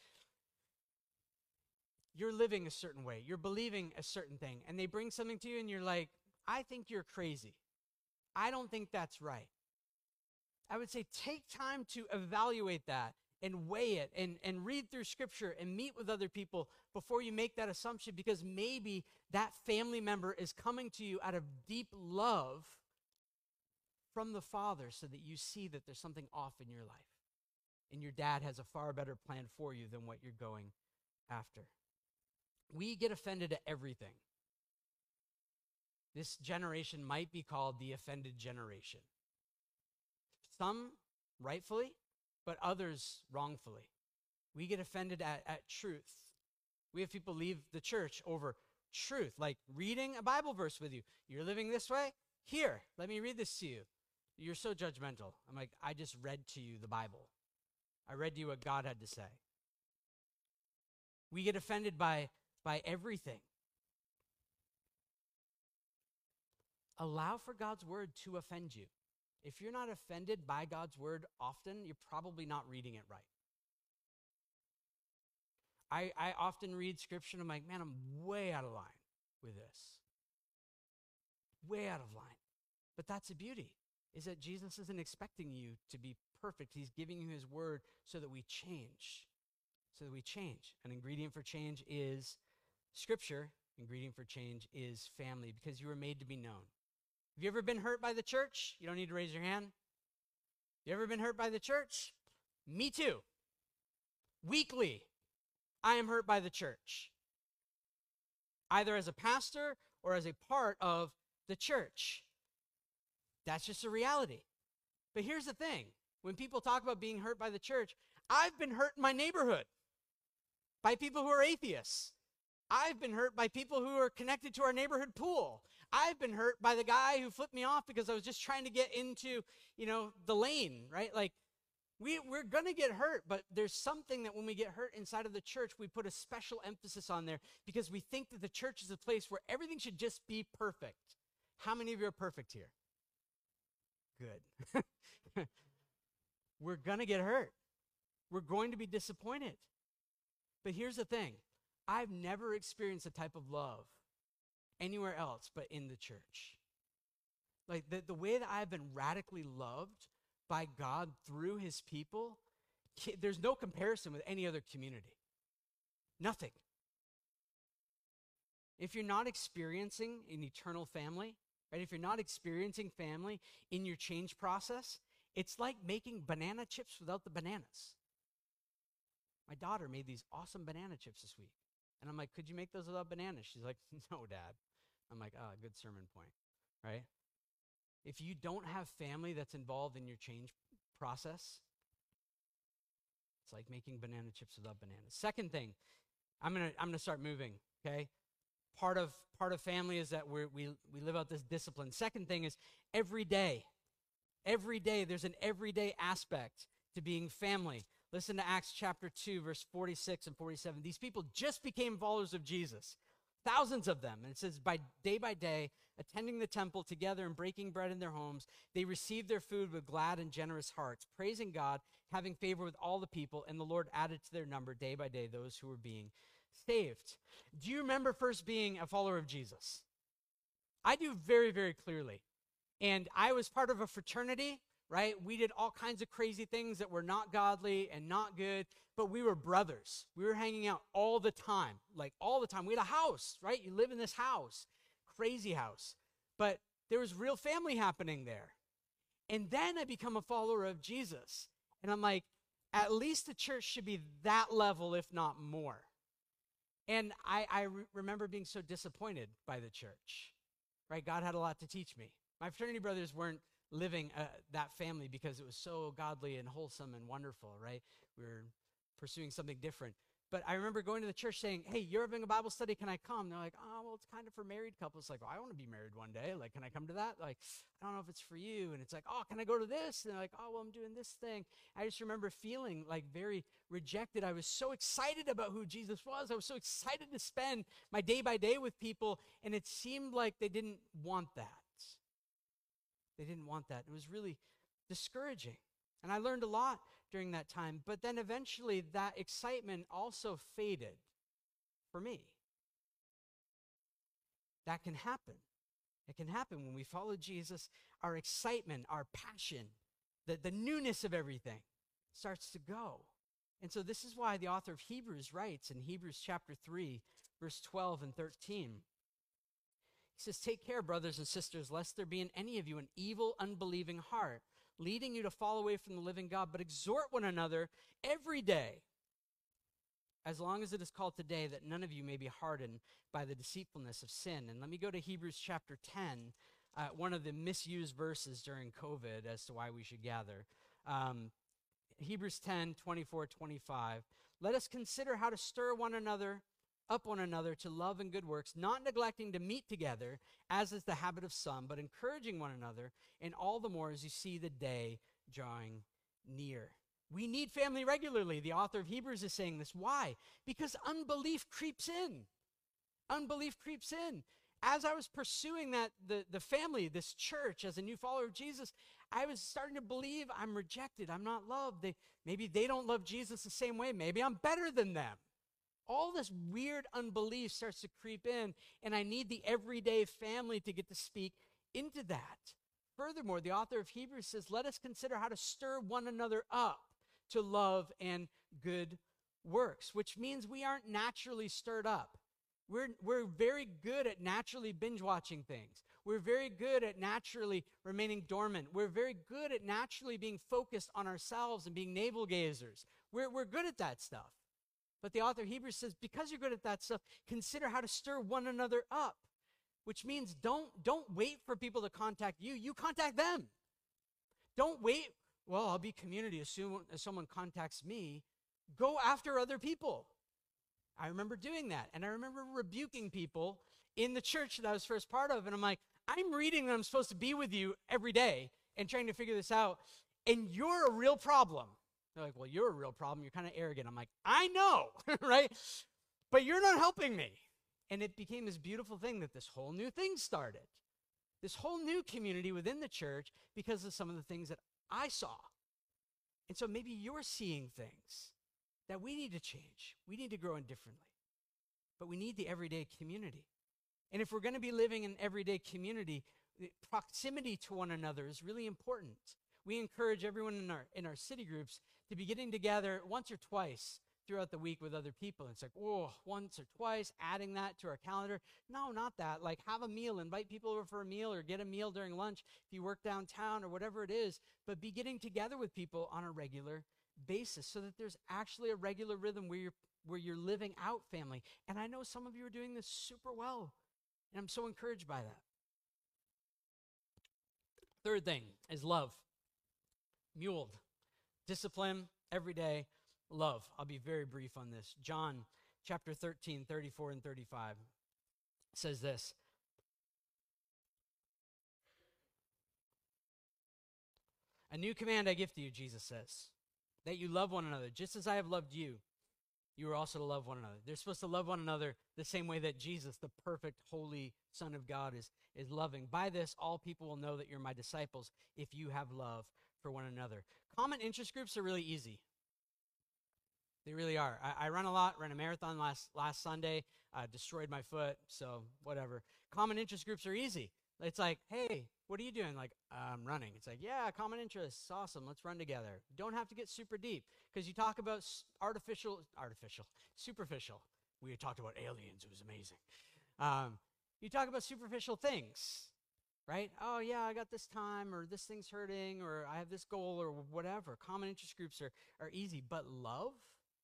[SPEAKER 3] you're living a certain way, you're believing a certain thing, and they bring something to you and you're like, I think you're crazy. I don't think that's right. I would say take time to evaluate that and weigh it and, and read through Scripture and meet with other people before you make that assumption, because maybe that family member is coming to you out of deep love from the Father so that you see that there's something off in your life. And your dad has a far better plan for you than what you're going after. We get offended at everything. This generation might be called the offended generation. Some rightfully, but others wrongfully. We get offended at, at truth. We have people leave the church over truth, like reading a Bible verse with you. You're living this way? Here, let me read this to you. You're so judgmental. I'm like, I just read to you the Bible. I read to you what God had to say. We get offended by, by everything. Allow for God's word to offend you. If you're not offended by God's word often, you're probably not reading it right. I, I often read Scripture and I'm like, man, I'm way out of line with this. Way out of line. But that's the beauty, is that Jesus isn't expecting you to be perfect. He's giving you his word so that we change. So that we change. An ingredient for change is Scripture. Ingredient for change is family, because you were made to be known. Have you ever been hurt by the church? You don't need to raise your hand. You ever been hurt by the church? Me too. Weekly, I am hurt by the church. Either as a pastor or as a part of the church. That's just a reality. But here's the thing. When people talk about being hurt by the church, I've been hurt in my neighborhood by people who are atheists. I've been hurt by people who are connected to our neighborhood pool. I've been hurt by the guy who flipped me off because I was just trying to get into, you know, the lane, right? Like, we, we're going to get hurt, but there's something that when we get hurt inside of the church, we put a special emphasis on there because we think that the church is a place where everything should just be perfect. How many of you are perfect here? Good. We're going to get hurt. We're going to be disappointed. But here's the thing. I've never experienced a type of love anywhere else but in the church. Like the, the way that I've been radically loved by God through his people, there's no comparison with any other community. Nothing. If you're not experiencing an eternal family, right? If you're not experiencing family in your change process, it's like making banana chips without the bananas. My daughter made these awesome banana chips this week. And I'm like, could you make those without bananas? She's like, no, Dad. I'm like, ah, oh, good sermon point, right? If you don't have family that's involved in your change process, it's like making banana chips without bananas. Second thing, I'm gonna I'm gonna start moving. Okay, part of part of family is that we we we live out this discipline. Second thing is every day, every day there's an everyday aspect to being family. Listen to Acts chapter two, verse forty-six and forty-seven. These people just became followers of Jesus, thousands of them. And it says, by day by day, attending the temple together and breaking bread in their homes, they received their food with glad and generous hearts, praising God, having favor with all the people, and the Lord added to their number day by day those who were being saved. Do you remember first being a follower of Jesus? I do very, very clearly. And I was part of a fraternity. Right? We did all kinds of crazy things that were not godly and not good, but we were brothers. We were hanging out all the time, like all the time. We had a house, right? You live in this house, crazy house, but there was real family happening there. And then I become a follower of Jesus. And I'm like, at least the church should be that level, if not more. And I, I re- remember being so disappointed by the church, right? God had a lot to teach me. My fraternity brothers weren't living uh, that family because it was so godly and wholesome and wonderful, right? We were pursuing something different. But I remember going to the church saying, hey, you're having a Bible study, can I come? And they're like, oh, well, it's kind of for married couples. Like, well, I want to be married one day. Like, can I come to that? Like, I don't know if it's for you. And it's like, oh, can I go to this? And they're like, oh, well, I'm doing this thing. I just remember feeling like very rejected. I was so excited about who Jesus was. I was so excited to spend my day by day with people. And it seemed like they didn't want that. They didn't want that. It was really discouraging. And I learned a lot during that time. But then eventually that excitement also faded for me. That can happen. It can happen when we follow Jesus. Our excitement, our passion, the, the newness of everything starts to go. And so this is why the author of Hebrews writes in Hebrews chapter three, verse twelve and thirteen. He says, take care, brothers and sisters, lest there be in any of you an evil, unbelieving heart, leading you to fall away from the living God, but exhort one another every day, as long as it is called today, that none of you may be hardened by the deceitfulness of sin. And let me go to Hebrews chapter ten, uh, one of the misused verses during COVID as to why we should gather. Um, Hebrews ten, twenty-four, twenty-five. Let us consider how to stir one another up one another to love and good works, not neglecting to meet together, as is the habit of some, but encouraging one another, and all the more as you see the day drawing near. We need family regularly. The author of Hebrews is saying this. Why? Because unbelief creeps in. Unbelief creeps in. As I was pursuing that, the, the family, this church, as a new follower of Jesus, I was starting to believe I'm rejected. I'm not loved. They, maybe they don't love Jesus the same way. Maybe I'm better than them. All this weird unbelief starts to creep in, and I need the everyday family to get to speak into that. Furthermore, the author of Hebrews says, let us consider how to stir one another up to love and good works, which means we aren't naturally stirred up. We're, we're very good at naturally binge-watching things. We're very good at naturally remaining dormant. We're very good at naturally being focused on ourselves and being navel-gazers. We're, we're good at that stuff. But the author of Hebrews says, because you're good at that stuff, consider how to stir one another up, which means don't, don't wait for people to contact you. You contact them. Don't wait, well, I'll be community as soon as someone contacts me. Go after other people. I remember doing that, and I remember rebuking people in the church that I was first part of, and I'm like, I'm reading that I'm supposed to be with you every day and trying to figure this out, and you're a real problem. They're like, well, you're a real problem. You're kind of arrogant. I'm like, I know, right? But you're not helping me. And it became this beautiful thing that this whole new thing started. This whole new community within the church because of some of the things that I saw. And so maybe you're seeing things that we need to change. We need to grow in differently. But we need the everyday community. And if we're going to be living in everyday community, proximity to one another is really important. We encourage everyone in our in our city groups to be getting together once or twice throughout the week with other people. It's like, oh, once or twice, adding that to our calendar. No, not that. Like, have a meal, invite people over for a meal, or get a meal during lunch if you work downtown or whatever it is. But be getting together with people on a regular basis so that there's actually a regular rhythm where you're where you're living out family. And I know some of you are doing this super well, and I'm so encouraged by that. Third thing is love. Muled. Discipline, every day, love. I'll be very brief on this. John chapter thirteen, thirty-four and thirty-five says this. A new command I give to you, Jesus says, that you love one another, just as I have loved you. You are also to love one another. They're supposed to love one another the same way that Jesus, the perfect, holy Son of God, is, is loving. By this, all people will know that you're my disciples if you have love for one another. Common interest groups are really easy. They really are. I, I run a lot, ran a marathon last last Sunday, uh, destroyed my foot, so whatever. Common interest groups are easy. It's like, hey, what are you doing? Like, I'm running. It's like, yeah, common interests, awesome, let's run together. Don't have to get super deep, because you talk about artificial, artificial, superficial. We talked about aliens, it was amazing. Um, you talk about superficial things. Right? Oh, yeah, I got this time, or this thing's hurting, or I have this goal, or whatever. Common interest groups are, are easy. But love?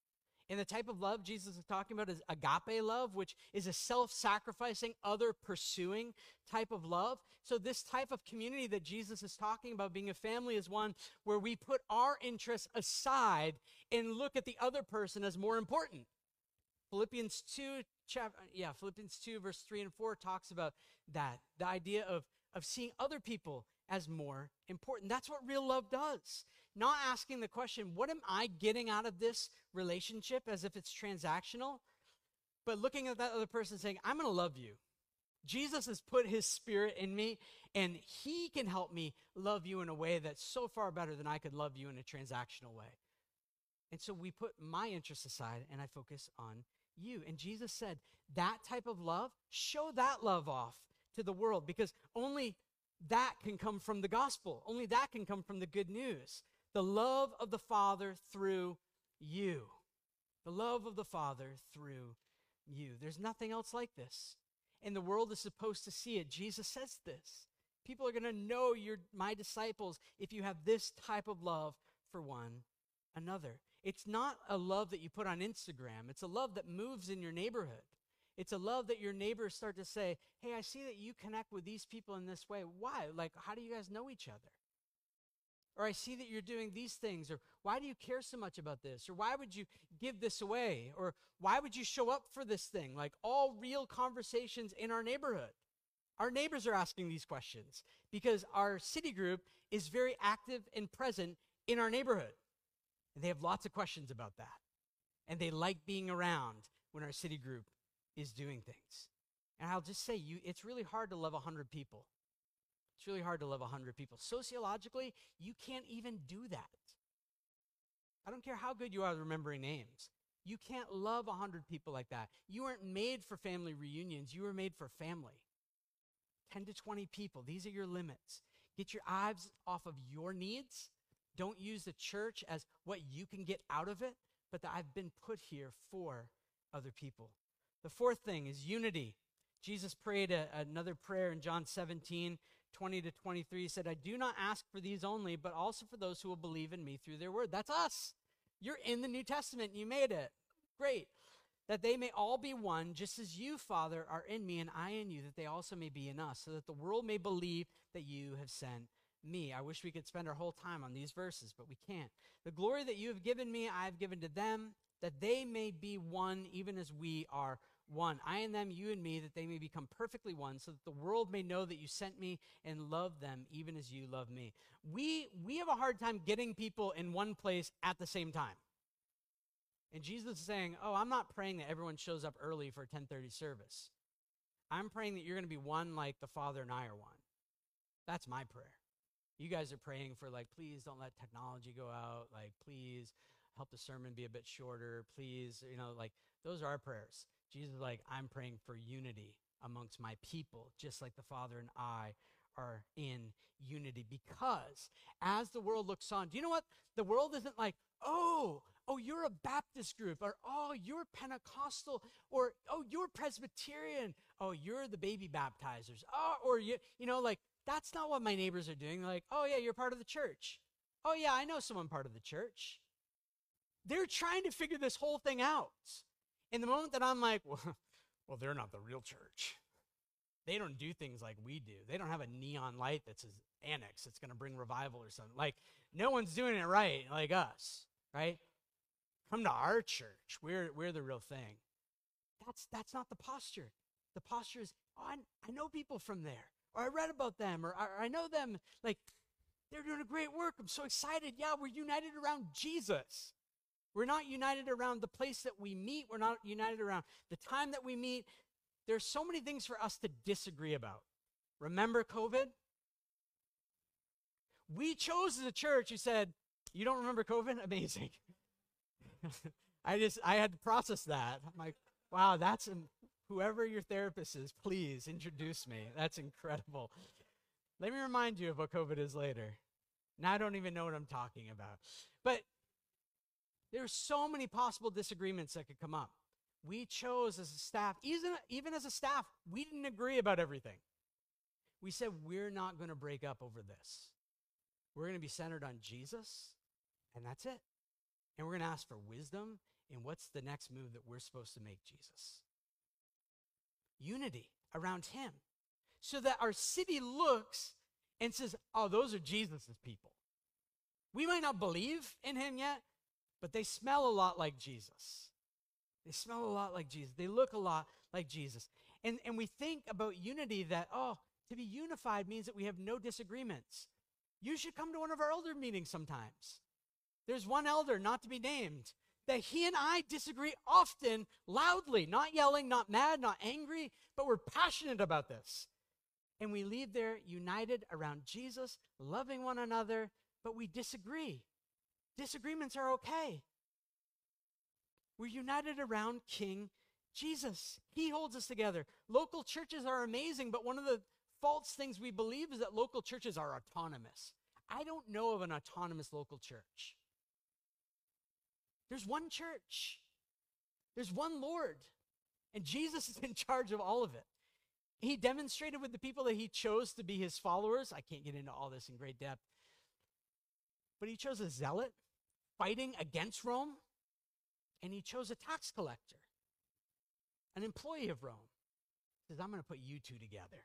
[SPEAKER 3] And the type of love Jesus is talking about is agape love, which is a self-sacrificing, other-pursuing type of love. So this type of community that Jesus is talking about, being a family, is one where we put our interests aside and look at the other person as more important. Philippians two, chapter, yeah, Philippians two, verse three and four talks about that, the idea of, of seeing other people as more important. That's what real love does. Not asking the question, what am I getting out of this relationship, as if it's transactional, but looking at that other person saying, I'm going to love you. Jesus has put his spirit in me, and he can help me love you in a way that's so far better than I could love you in a transactional way. And so we put my interests aside, and I focus on you. And Jesus said, that type of love, show that love off to the world, because only that can come from the gospel. Only that can come from the good news. The love of the Father through you. The love of the Father through you. There's nothing else like this. And the world is supposed to see it. Jesus says this. People are going to know you're my disciples if you have this type of love for one another. It's not a love that you put on Instagram. It's a love that moves in your neighborhood. It's a love that your neighbors start to say, hey, I see that you connect with these people in this way. Why? Like, how do you guys know each other? Or I see that you're doing these things. Or why do you care so much about this? Or why would you give this away? Or why would you show up for this thing? Like, all real conversations in our neighborhood. Our neighbors are asking these questions because our city group is very active and present in our neighborhood. And they have lots of questions about that. And they like being around when our city group is doing things. And I'll just say, you, it's really hard to love one hundred people. It's really hard to love one hundred people. Sociologically, you can't even do that. I don't care how good you are at remembering names. You can't love one hundred people like that. You weren't made for family reunions. You were made for family. ten to twenty people. These are your limits. Get your eyes off of your needs. Don't use the church as what you can get out of it, but that I've been put here for other people. The fourth thing is unity. Jesus prayed a, another prayer in John seventeen, twenty to twenty-three. He said, I do not ask for these only, but also for those who will believe in me through their word. That's us. You're in the New Testament. You made it. Great. That they may all be one, just as you, Father, are in me and I in you, that they also may be in us, so that the world may believe that you have sent me. I wish we could spend our whole time on these verses, but we can't. The glory that you have given me, I have given to them, that they may be one, even as we are one. I and them, you and me, that they may become perfectly one, so that the world may know that you sent me and love them, even as you love me. We, we have a hard time getting people in one place at the same time. And Jesus is saying, oh, I'm not praying that everyone shows up early for a ten thirty service. I'm praying that you're going to be one like the Father and I are one. That's my prayer. You guys are praying for, like, please don't let technology go out. Like, please help the sermon be a bit shorter. Please, you know, like, those are our prayers. Jesus is like, I'm praying for unity amongst my people, just like the Father and I are in unity. Because as the world looks on, do you know what? The world isn't like, oh, oh, you're a Baptist group, or oh, you're Pentecostal, or oh, you're Presbyterian, oh, you're the baby baptizers, oh, or you, you know, like, that's not what my neighbors are doing. They're like, oh yeah, you're part of the church. Oh yeah, I know someone part of the church. They're trying to figure this whole thing out. And the moment that I'm like, well, well, they're not the real church. They don't do things like we do. They don't have a neon light that's an annex that's going to bring revival or something. Like, no one's doing it right like us, right? Come to our church. We're, we're the real thing. That's, that's not the posture. The posture is, oh, I, I know people from there. Or I read about them, or, or I know them. Like, they're doing a great work. I'm so excited. Yeah, we're united around Jesus. We're not united around the place that we meet. We're not united around the time that we meet. There's so many things for us to disagree about. Remember COVID? We chose as a church who said, you don't remember COVID? Amazing. I just, I had to process that. I'm like, wow, that's, a, whoever your therapist is, please introduce me. That's incredible. Let me remind you of what COVID is later. Now I don't even know what I'm talking about. But there's so many possible disagreements that could come up. We chose as a staff, even, even as a staff, we didn't agree about everything. We said, we're not going to break up over this. We're going to be centered on Jesus, and that's it. And we're going to ask for wisdom in what's the next move that we're supposed to make Jesus. Unity around him, so that our city looks and says, oh, those are Jesus's people. We might not believe in him yet, but they smell a lot like Jesus. They smell a lot like Jesus. They look a lot like Jesus. And, and we think about unity that, oh, to be unified means that we have no disagreements. You should come to one of our elder meetings sometimes. There's one elder, not to be named, that he and I disagree often, loudly, not yelling, not mad, not angry, but we're passionate about this. And we leave there united around Jesus, loving one another, but we disagree. Disagreements are okay. We're united around King Jesus. He holds us together. Local churches are amazing, but one of the false things we believe is that local churches are autonomous. I don't know of an autonomous local church. There's one church. There's one Lord. And Jesus is in charge of all of it. He demonstrated with the people that he chose to be his followers. I can't get into all this in great depth. But he chose a zealot fighting against Rome. And he chose a tax collector, an employee of Rome. He says, I'm going to put you two together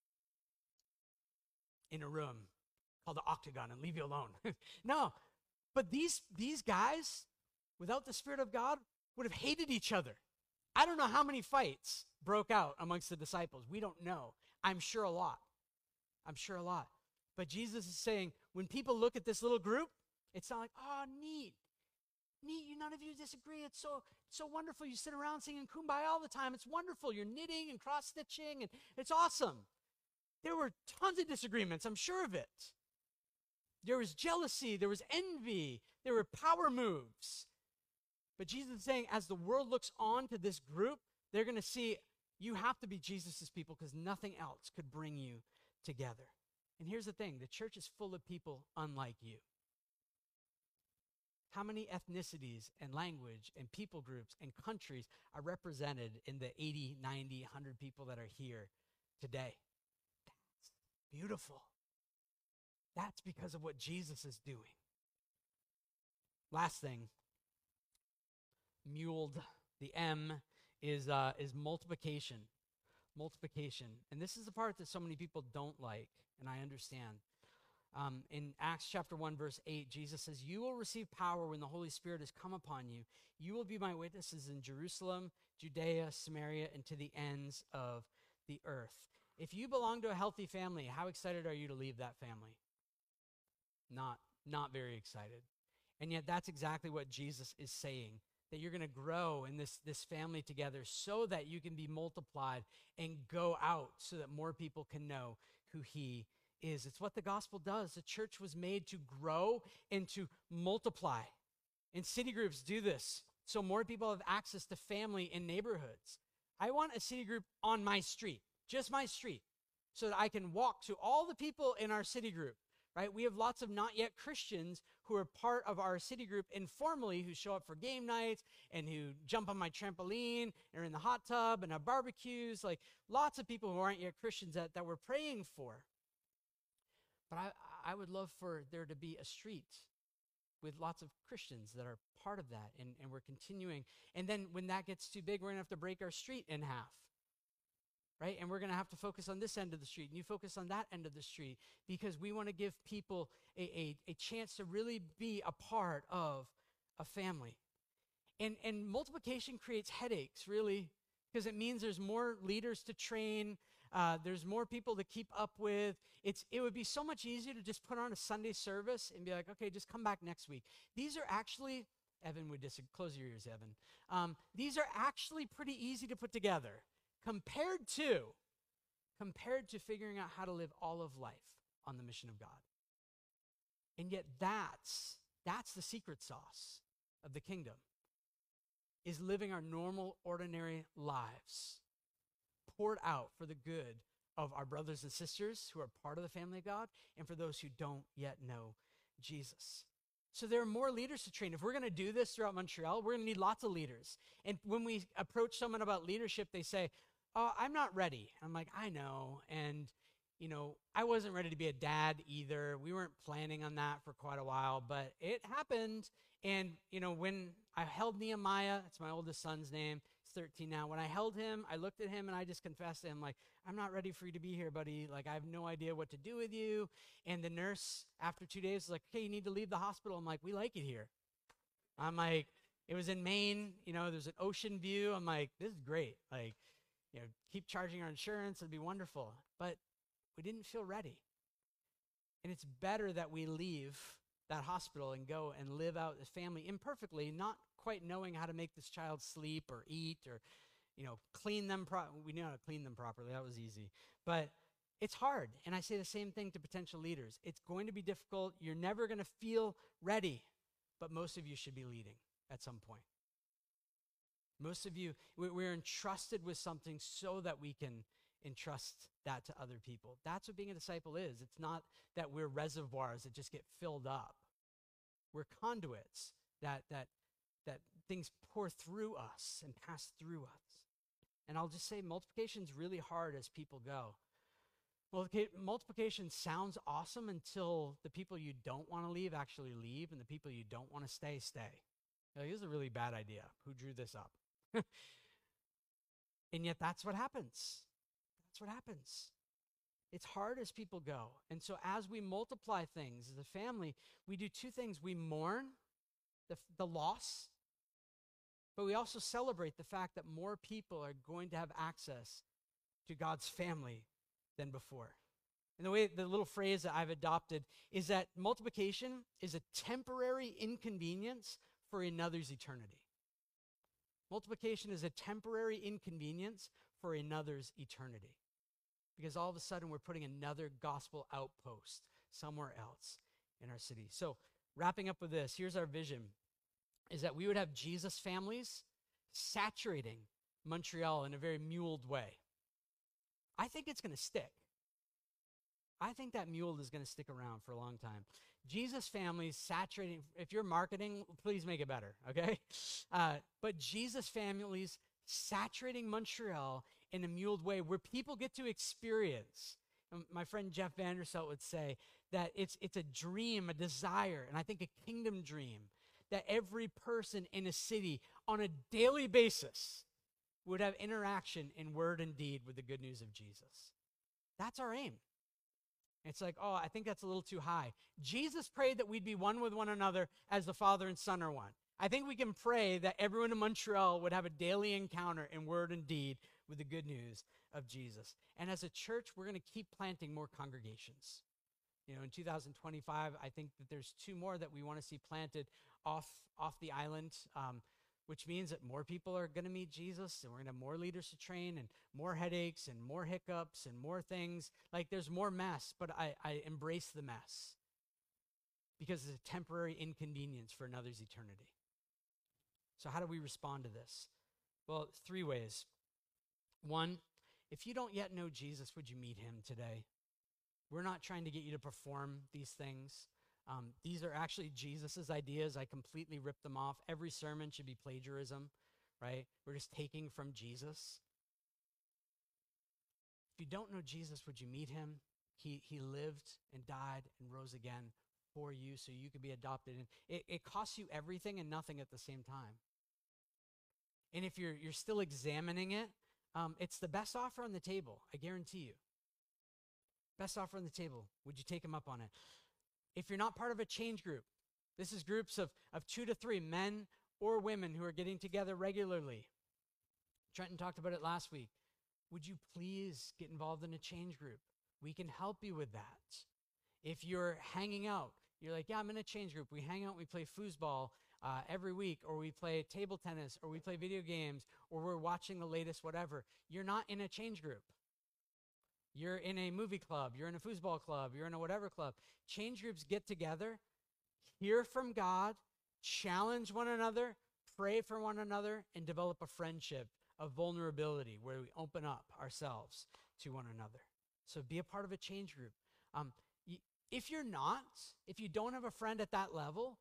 [SPEAKER 3] in a room called the Octagon and leave you alone. No, but these, these guys, without the Spirit of God, would have hated each other. I don't know how many fights broke out amongst the disciples. We don't know. I'm sure a lot. I'm sure a lot. But Jesus is saying, when people look at this little group, it's not like, oh, neat. Neat, you none of you disagree. It's so so wonderful. You sit around singing Kumbaya all the time. It's wonderful. You're knitting and cross-stitching, and it's awesome. There were tons of disagreements, I'm sure of it. There was jealousy. There was envy. There were power moves. But Jesus is saying, as the world looks on to this group, they're going to see you have to be Jesus' people because nothing else could bring you together. And here's the thing. The church is full of people unlike you. How many ethnicities and language and people groups and countries are represented in the eighty, ninety, one hundred people that are here today? That's beautiful. That's because of what Jesus is doing. Last thing, muled, the M is uh, is multiplication. Multiplication. And this is the part that so many people don't like, and I understand. Um, in Acts chapter one, verse eight, Jesus says, you will receive power when the Holy Spirit has come upon you. You will be my witnesses in Jerusalem, Judea, Samaria, and to the ends of the earth. If you belong to a healthy family, how excited are you to leave that family? Not, not very excited. And yet that's exactly what Jesus is saying, that you're going to grow in this, this family together so that you can be multiplied and go out so that more people can know who he is. It's what the gospel does. The church was made to grow and to multiply. And city groups do this so more people have access to family in neighborhoods. I want a city group on my street, just my street, so that I can walk to all the people in our city group, right? We have lots of not yet Christians who are part of our city group informally, who show up for game nights and who jump on my trampoline and are in the hot tub and have barbecues, like lots of people who aren't yet Christians that, that we're praying for. But I, I would love for there to be a street with lots of Christians that are part of that, and, and we're continuing. And then when that gets too big, we're going to have to break our street in half, right? And we're going to have to focus on this end of the street, and you focus on that end of the street, because we want to give people a, a, a chance to really be a part of a family. And, and multiplication creates headaches, really, because it means there's more leaders to train. Uh, there's more people to keep up with. It's, it would be so much easier to just put on a Sunday service and be like, okay, just come back next week. These are actually, Evan would disagree. Close your ears, Evan. Um, these are actually pretty easy to put together compared to, compared to figuring out how to live all of life on the mission of God. And yet that's, that's the secret sauce of the kingdom, is living our normal, ordinary lives poured out for the good of our brothers and sisters who are part of the family of God and for those who don't yet know Jesus. So there are more leaders to train. If we're going to do this throughout Montreal, we're going to need lots of leaders. And when we approach someone about leadership, they say, oh, I'm not ready. I'm like, I know. And you know, I wasn't ready to be a dad either. We weren't planning on that for quite a while, but it happened. And, you know, when I held Nehemiah, it's my oldest son's name, he's thirteen now. When I held him, I looked at him and I just confessed to him, like, I'm not ready for you to be here, buddy. Like, I have no idea what to do with you. And the nurse, after two days, was like, okay, you need to leave the hospital. I'm like, we like it here. I'm like, it was in Maine. You know, there's an ocean view. I'm like, this is great. Like, you know, keep charging our insurance. It'd be wonderful. But we didn't feel ready. And it's better that we leave that hospital and go and live out the family imperfectly, not quite knowing how to make this child sleep or eat or, you know, clean them. Pro- we knew how to clean them properly. That was easy. But it's hard. And I say the same thing to potential leaders. It's going to be difficult. You're never going to feel ready. But most of you should be leading at some point. Most of you, we're entrusted with something so that we can entrust that to other people. That's what being a disciple is. It's not that we're reservoirs that just get filled up. We're conduits that that that things pour through us and pass through us. And I'll just say multiplication is really hard as people go. Multiplication sounds awesome until the people you don't want to leave actually leave, and the people you don't want to stay, stay. You're like, this is a really bad idea. Who drew this up? And yet that's what happens. That's what happens. It's hard as people go. And so as we multiply things as a family, we do two things. We mourn the, the loss, but we also celebrate the fact that more people are going to have access to God's family than before. And the way, the little phrase that I've adopted is that multiplication is a temporary inconvenience for another's eternity. Multiplication is a temporary inconvenience for another's eternity. Because all of a sudden we're putting another gospel outpost somewhere else in our city. So wrapping up with this, here's our vision, is that we would have Jesus families saturating Montreal in a very muled way. I think it's going to stick. I think that mule is going to stick around for a long time. Jesus families saturating, if you're marketing, please make it better, okay? Uh, but Jesus families saturating Montreal in a muled way where people get to experience. Um, my friend Jeff Vanderselt would say that it's, it's a dream, a desire, and I think a kingdom dream, that every person in a city on a daily basis would have interaction in word and deed with the good news of Jesus. That's our aim. It's like, oh, I think that's a little too high. Jesus prayed that we'd be one with one another as the Father and Son are one. I think we can pray that everyone in Montreal would have a daily encounter in word and deed with the good news of Jesus. And as a church, we're going to keep planting more congregations. You know, in two thousand twenty-five, I think that there's two more that we want to see planted off, off the island, um, which means that more people are going to meet Jesus, and we're going to have more leaders to train, and more headaches, and more hiccups, and more things. Like, there's more mess, but I, I embrace the mess because it's a temporary inconvenience for another's eternity. So how do we respond to this? Well, three ways. One, if you don't yet know Jesus, would you meet him today? We're not trying to get you to perform these things. Um, these are actually Jesus's ideas. I completely ripped them off. Every sermon should be plagiarism, right? We're just taking from Jesus. If you don't know Jesus, would you meet him? He he lived and died and rose again for you so you could be adopted. And it, it costs you everything and nothing at the same time. And if you're you're still examining it, um, it's the best offer on the table, I guarantee you. Best offer on the table. Would you take him up on it? If you're not part of a change group, this is groups of, of two to three men or women who are getting together regularly. Trenton talked about it last week. Would you please get involved in a change group? We can help you with that. If you're hanging out, you're like, yeah, I'm in a change group. We hang out, we play foosball uh, every week, or we play table tennis, or we play video games, or we're watching the latest whatever. You're not in a change group. You're in a movie club, you're in a foosball club, you're in a whatever club. Change groups get together, hear from God, challenge one another, pray for one another, and develop a friendship of vulnerability where we open up ourselves to one another. So be a part of a change group. Um, y- if you're not, if you don't have a friend at that level,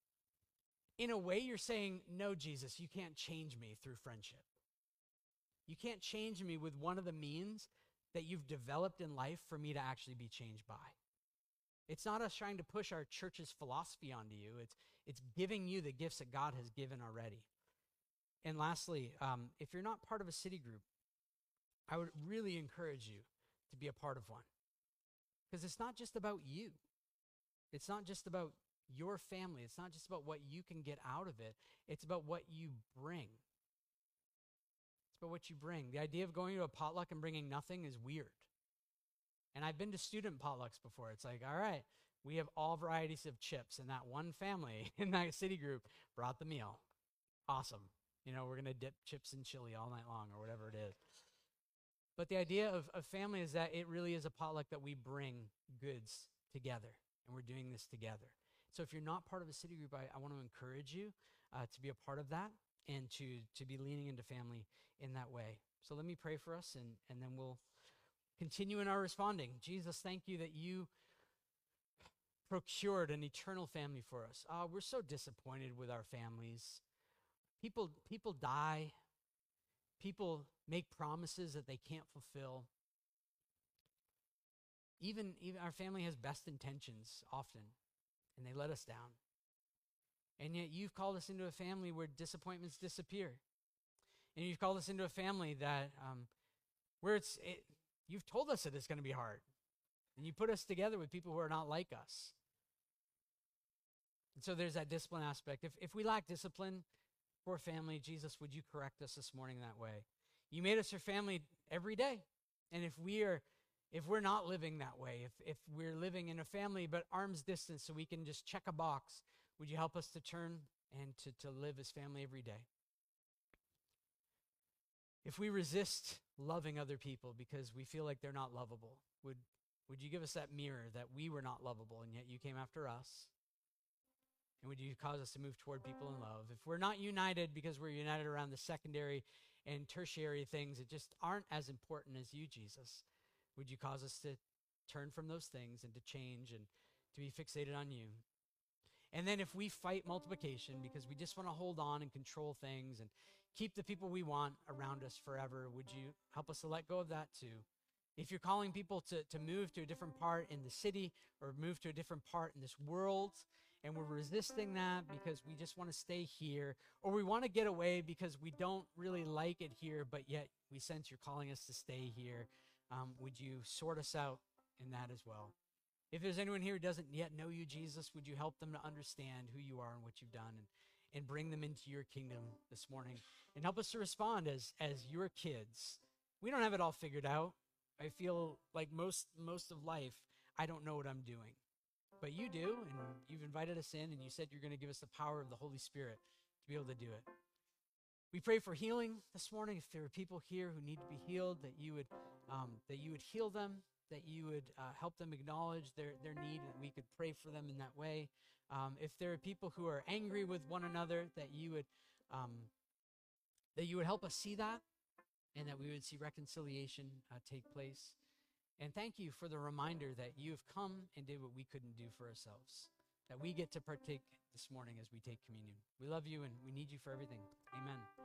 [SPEAKER 3] in a way you're saying, no, Jesus, you can't change me through friendship. You can't change me with one of the means that you've developed in life for me to actually be changed by. It's not us trying to push our church's philosophy onto you. It's, it's giving you the gifts that God has given already. And lastly, um, if you're not part of a city group, I would really encourage you to be a part of one. Because it's not just about you. It's not just about your family. It's not just about what you can get out of it. It's about what you bring. It's about what you bring. The idea of going to a potluck and bringing nothing is weird. And I've been to student potlucks before. It's like, all right, we have all varieties of chips, and that one family in that city group brought the meal. Awesome. You know, we're going to dip chips in chili all night long or whatever it is. But the idea of, of family is that it really is a potluck that we bring goods together, and we're doing this together. So if you're not part of a city group, I, I want to encourage you uh, to be a part of that and to, to be leaning into family in that way. So let me pray for us, and, and then we'll continue in our responding. Jesus, thank you that you procured an eternal family for us. Uh, we're so disappointed with our families. People, people die. People make promises that they can't fulfill. Even, even our family has best intentions often, and they let us down. And yet you've called us into a family where disappointments disappear. And you've called us into a family that um, where it's, it, you've told us that it's going to be hard. And you put us together with people who are not like us. And so there's that discipline aspect. If, if we lack discipline for family, Jesus, would you correct us this morning that way? You made us your family every day. And if we are, if we're not living that way, if, if we're living in a family but arm's distance so we can just check a box, would you help us to turn and to, to live as family every day? If we resist loving other people because we feel like they're not lovable, would, would you give us that mirror that we were not lovable and yet you came after us? And would you cause us to move toward people in love? If we're not united because we're united around the secondary and tertiary things that just aren't as important as you, Jesus, would you cause us to turn from those things and to change and to be fixated on you? And then if we fight multiplication because we just want to hold on and control things and keep the people we want around us forever, would you help us to let go of that too? If you're calling people to, to move to a different part in the city or move to a different part in this world, and we're resisting that because we just want to stay here, or we want to get away because we don't really like it here, but yet we sense you're calling us to stay here, um, would you sort us out in that as well? If there's anyone here who doesn't yet know you, Jesus, would you help them to understand who you are and what you've done, and, and bring them into your kingdom this morning, and help us to respond as, as your kids. We don't have it all figured out. I feel like most, most of life, I don't know what I'm doing. But you do, and you've invited us in, and you said you're going to give us the power of the Holy Spirit to be able to do it. We pray for healing this morning. If there are people here who need to be healed, that you would um, that you would heal them, that you would uh, help them acknowledge their, their need, and we could pray for them in that way. Um, if there are people who are angry with one another, that you would um, that you would help us see that, and that we would see reconciliation uh, take place. And thank you for the reminder that you have come and did what we couldn't do for ourselves, that we get to partake this morning as we take communion. We love you and we need you for everything. Amen.